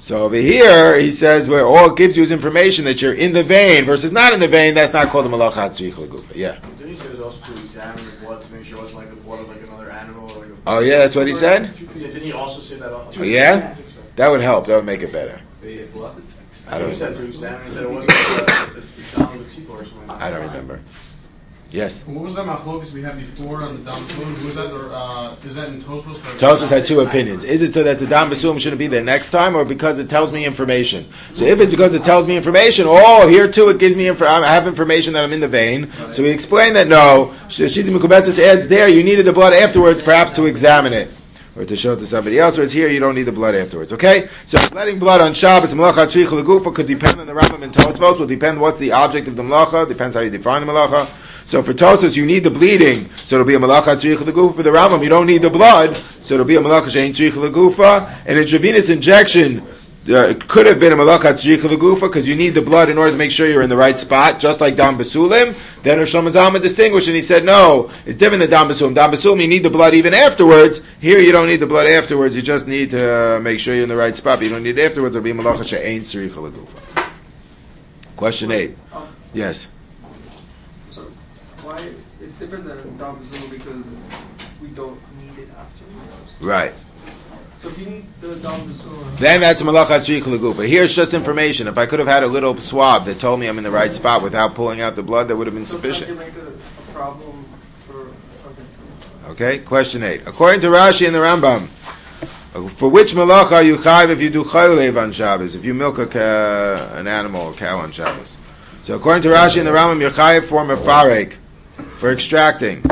Speaker 1: So over here, he says, where all it gives you is information that you're in the vein versus not in the vein, that's not called a malacha tzrich l'gufa. Yeah.
Speaker 7: Didn't he say it was also to examine the blood to make sure it wasn't like the blood of like another animal or like a...
Speaker 1: Oh yeah, that's what he said?
Speaker 7: Yeah, didn't he also say that? Also?
Speaker 1: Oh, yeah? That would help. That would make it better.
Speaker 7: The blood?
Speaker 1: I don't
Speaker 7: He said to
Speaker 1: remember.
Speaker 7: examine that it wasn't like a, a dominant tzipor or something.
Speaker 1: I don't remember. Yes?
Speaker 3: What was that machlokas we had before on the Dam Basulim? Who was that? Or, uh, is that in Tosfos?
Speaker 1: Tosfos had two opinions. Is it so that the Dam Basulim shouldn't be there next time, or because it tells me information? So if it's because it tells me information, oh, here too it gives me info. I have information that I'm in the vein. So we explain that no, Shiti Mekubetzis adds there. You needed the blood afterwards, perhaps to examine it or to show it to somebody else. Whereas here you don't need the blood afterwards. Okay, so letting blood on Shabbos malacha tzrich l'gufa could depend on the Rambam and Tosfos. Will depend what's the object of the malacha. Depends how you define the malacha. So for Tosfos, you need the bleeding, so it'll be a malacha tzrich l'gufa. For the Rambam, you don't need the blood, so it'll be a malacha she'ein tzrich l'gufa. And a intravenous injection uh, it could have been a malacha tzrich l'gufa because you need the blood in order to make sure you're in the right spot, just like Dam Basulim. Then Rosh Hashanah distinguished, and he said, no, it's different than Dam Basulim. Dam Basulim, you need the blood even afterwards. Here, you don't need the blood afterwards. You just need to uh, make sure you're in the right spot, but you don't need it afterwards. It'll be a malacha she'ein tzrich l'gufa. Question eight. Yes.
Speaker 5: So why it's different than Dam Basulim because we don't need it afterwards.
Speaker 1: Right.
Speaker 5: So if you need the Dam Basulim,
Speaker 1: Then that's malacha tzrich l'gufa. Here's just information. If I could have had a little swab that told me I'm in the right spot without pulling out the blood, that would have been
Speaker 5: so
Speaker 1: sufficient.
Speaker 5: Can make a, a problem for okay.
Speaker 1: Okay, question eight. According to Rashi and the Rambam, for which malacha are you chayiv if you do chaylev on Shabbos, if you milk a ca- an animal or cow on Shabbos? So according to Rashi and the Rambam, you're chayiv for mefarek, for extracting.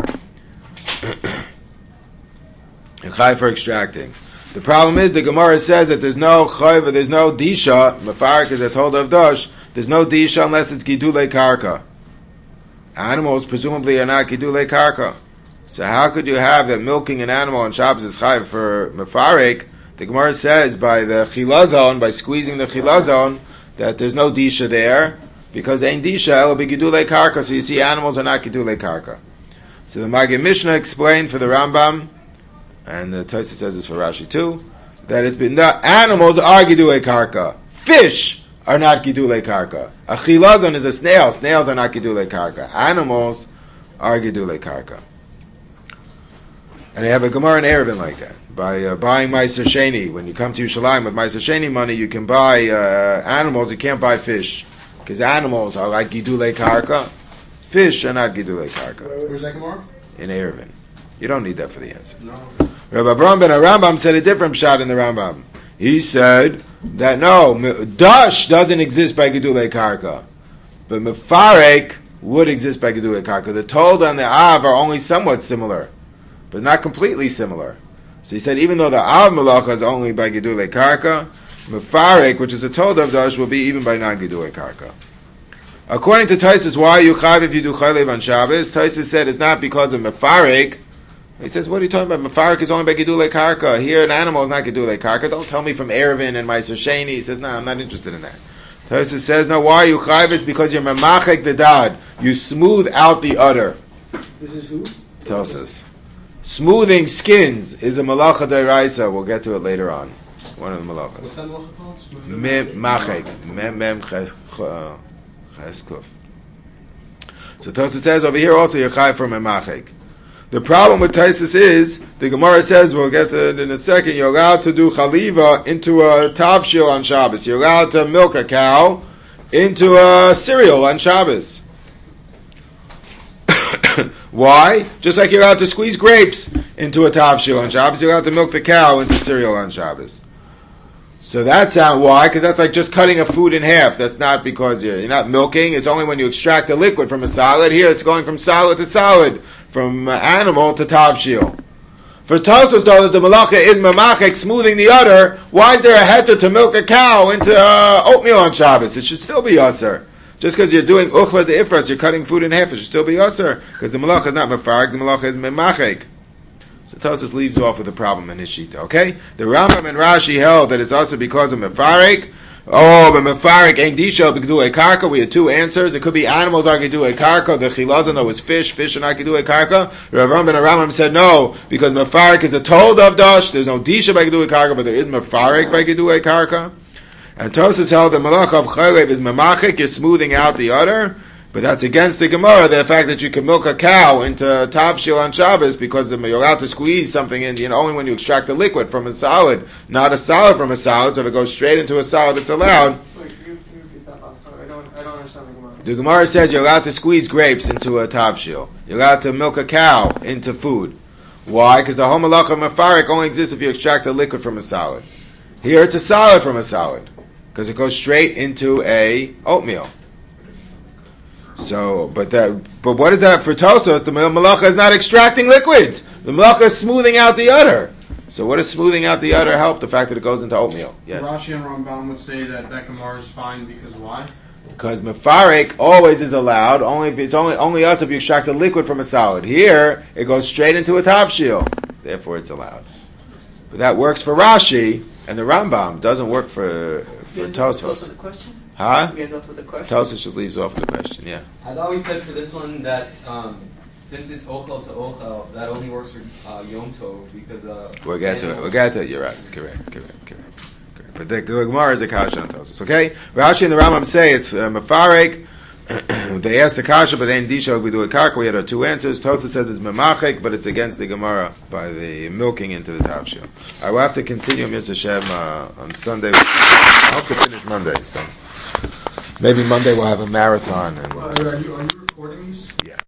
Speaker 1: You're chayiv for extracting. The problem is the Gemara says that there's no chayv, there's no disha. Mefarek is a told of dosh. There's no disha unless it's gidulei karka. Animals presumably are not gidulei karka. So how could you have that milking an animal on Shabbos is chayv for mefarek? The Gemara says by the chilazon, by squeezing the chilazon, that there's no disha there because ein disha will be gidulei karka. So you see, animals are not gidulei karka. So the Maggid Mishnah explained for the Rambam, and the Tosfos says this for Rashi too, that it's been not, animals are gidulei karka. Fish are not gidulei karka. A chilazon is a snail. Snails are not gidulei karka. Animals are gidulei karka. And they have a Gemara in Erevin like that. By uh, buying Meiser Sheni, when you come to Yerushalayim with Meiser Sheni money, you can buy uh, animals. You can't buy fish because animals are like gidulei karka. Fish are not gidulei karka.
Speaker 3: Where's that Gemara?
Speaker 1: In Erevin, you don't need that for the answer.
Speaker 3: No.
Speaker 1: Rabbi Abraham ben Rambam said a different shot in the Rambam. He said that no, dash doesn't exist by gidulei karka, but mefarek would exist by gidulei karka. The told and the av are only somewhat similar, but not completely similar. So he said even though the av malacha is only by gidulei karka, mefarek, which is a told of dash, will be even by non-gidulei karka. According to Tosfos, why are you chayiv if you do chaylev on Shabbos? Tosfos said it's not because of mefarek. He says, what are you talking about? Mefarek is only by gidulei karka. Here, an animal is not gidulei karka. Don't tell me from Erevin and Meiser Sheni. He says, no, I'm not interested in that. Tosfos says, no, why are you chayiv? It's because you're memachek the dad. You smooth out the udder.
Speaker 2: This is who?
Speaker 1: Tosfos. Smoothing skins is a malacha d'oraisa. We'll get to it later on. One of the malachas.
Speaker 3: What's that malacha called? Smooth-
Speaker 1: Memachek. Mem mem ches- uh, cheskuf. So Tosfos says over here also you're chayiv from memachek. The problem with Tosfos is, the Gemara says, we'll get to it in a second, you're allowed to do chaliva into a tavshil on Shabbos. You're allowed to milk a cow into a cereal on Shabbos. Why? Just like you're allowed to squeeze grapes into a tavshil on Shabbos, you're allowed to milk the cow into cereal on Shabbos. So that's not why, because that's like just cutting a food in half. That's not because you're, you're not milking. It's only when you extract a liquid from a solid. Here it's going from solid to solid, from uh, animal to tavshil. For Tosfos, though, that the malacha is memachek, smoothing the udder, why is there a heter to milk a cow into uh, oatmeal on Shabbos? It should still be usher. Just because you're doing uchla de ifras, you're cutting food in half, it should still be usher. Because the malacha is not mefarek, the malacha is memachek. So Tosfos leaves off with a problem in his shita. Okay, the Rambam and Rashi held that it's also because of mefarek. Oh, but mefarek ain't disha b'gedulei karka. We had two answers. It could be animals are gedulei karka. The chilazon though was fish. Fish are not gedulei karka. Rav Rambam and Rambam said no because mefarek is a told of dash. There's no disha by gedulei karka, but there is mefarek by gedulei karka. And Tosas held the malacha of chaylev is memachik, you're smoothing out the udder, but that's against the Gemara, the fact that you can milk a cow into tavshil on Shabbos, because you're allowed to squeeze something in, you know, only when you extract a liquid from a solid, not a solid from a solid, so if it goes straight into a solid, it's allowed.
Speaker 5: Like, you, you repeat that last part. I don't, I don't understand the Gemara.
Speaker 1: The Gemara says you're allowed to squeeze grapes into a tavshil. You're allowed to milk a cow into food. Why? Because the whole malacha mefarik only exists if you extract a liquid from a solid. Here it's a solid from a solid, because it goes straight into a oatmeal. So, but that, but what is that for Tosos? The malacha is not extracting liquids. The malacha is smoothing out the udder. So, what does smoothing out the udder help? The fact that it goes into oatmeal. Yes.
Speaker 3: Rashi and Rambam would say that that Gemara is fine because why?
Speaker 1: Because mefarik always is allowed. Only if it's only only us if you extract a liquid from a solid. Here it goes straight into a tavshil. Therefore, it's allowed. But that works for Rashi and the Rambam. Doesn't work for for Tosfos. Huh?
Speaker 5: We end up with a question.
Speaker 1: Tosfos just leaves off the question. Yeah.
Speaker 4: I've always said for this one that um, since it's ochel to ochel, that only works for uh, Yom Tov because uh,
Speaker 1: We'll get to it. We'll get to it. You're right. Correct. Correct. Correct. Correct. But the Gemara is a kasha on Tosfos. Okay. Rashi and the Rambam say it's uh, mefarek. They asked the kasha, but then disha we do a karka. We had our two answers. Tosfos says it's memachik, but it's against the Gemara by the milking into the tavshil. I will have to continue Mitzvah Shem uh, on Sunday. I hope to finish Monday. So maybe Monday we'll have a marathon and.
Speaker 3: Are you, are you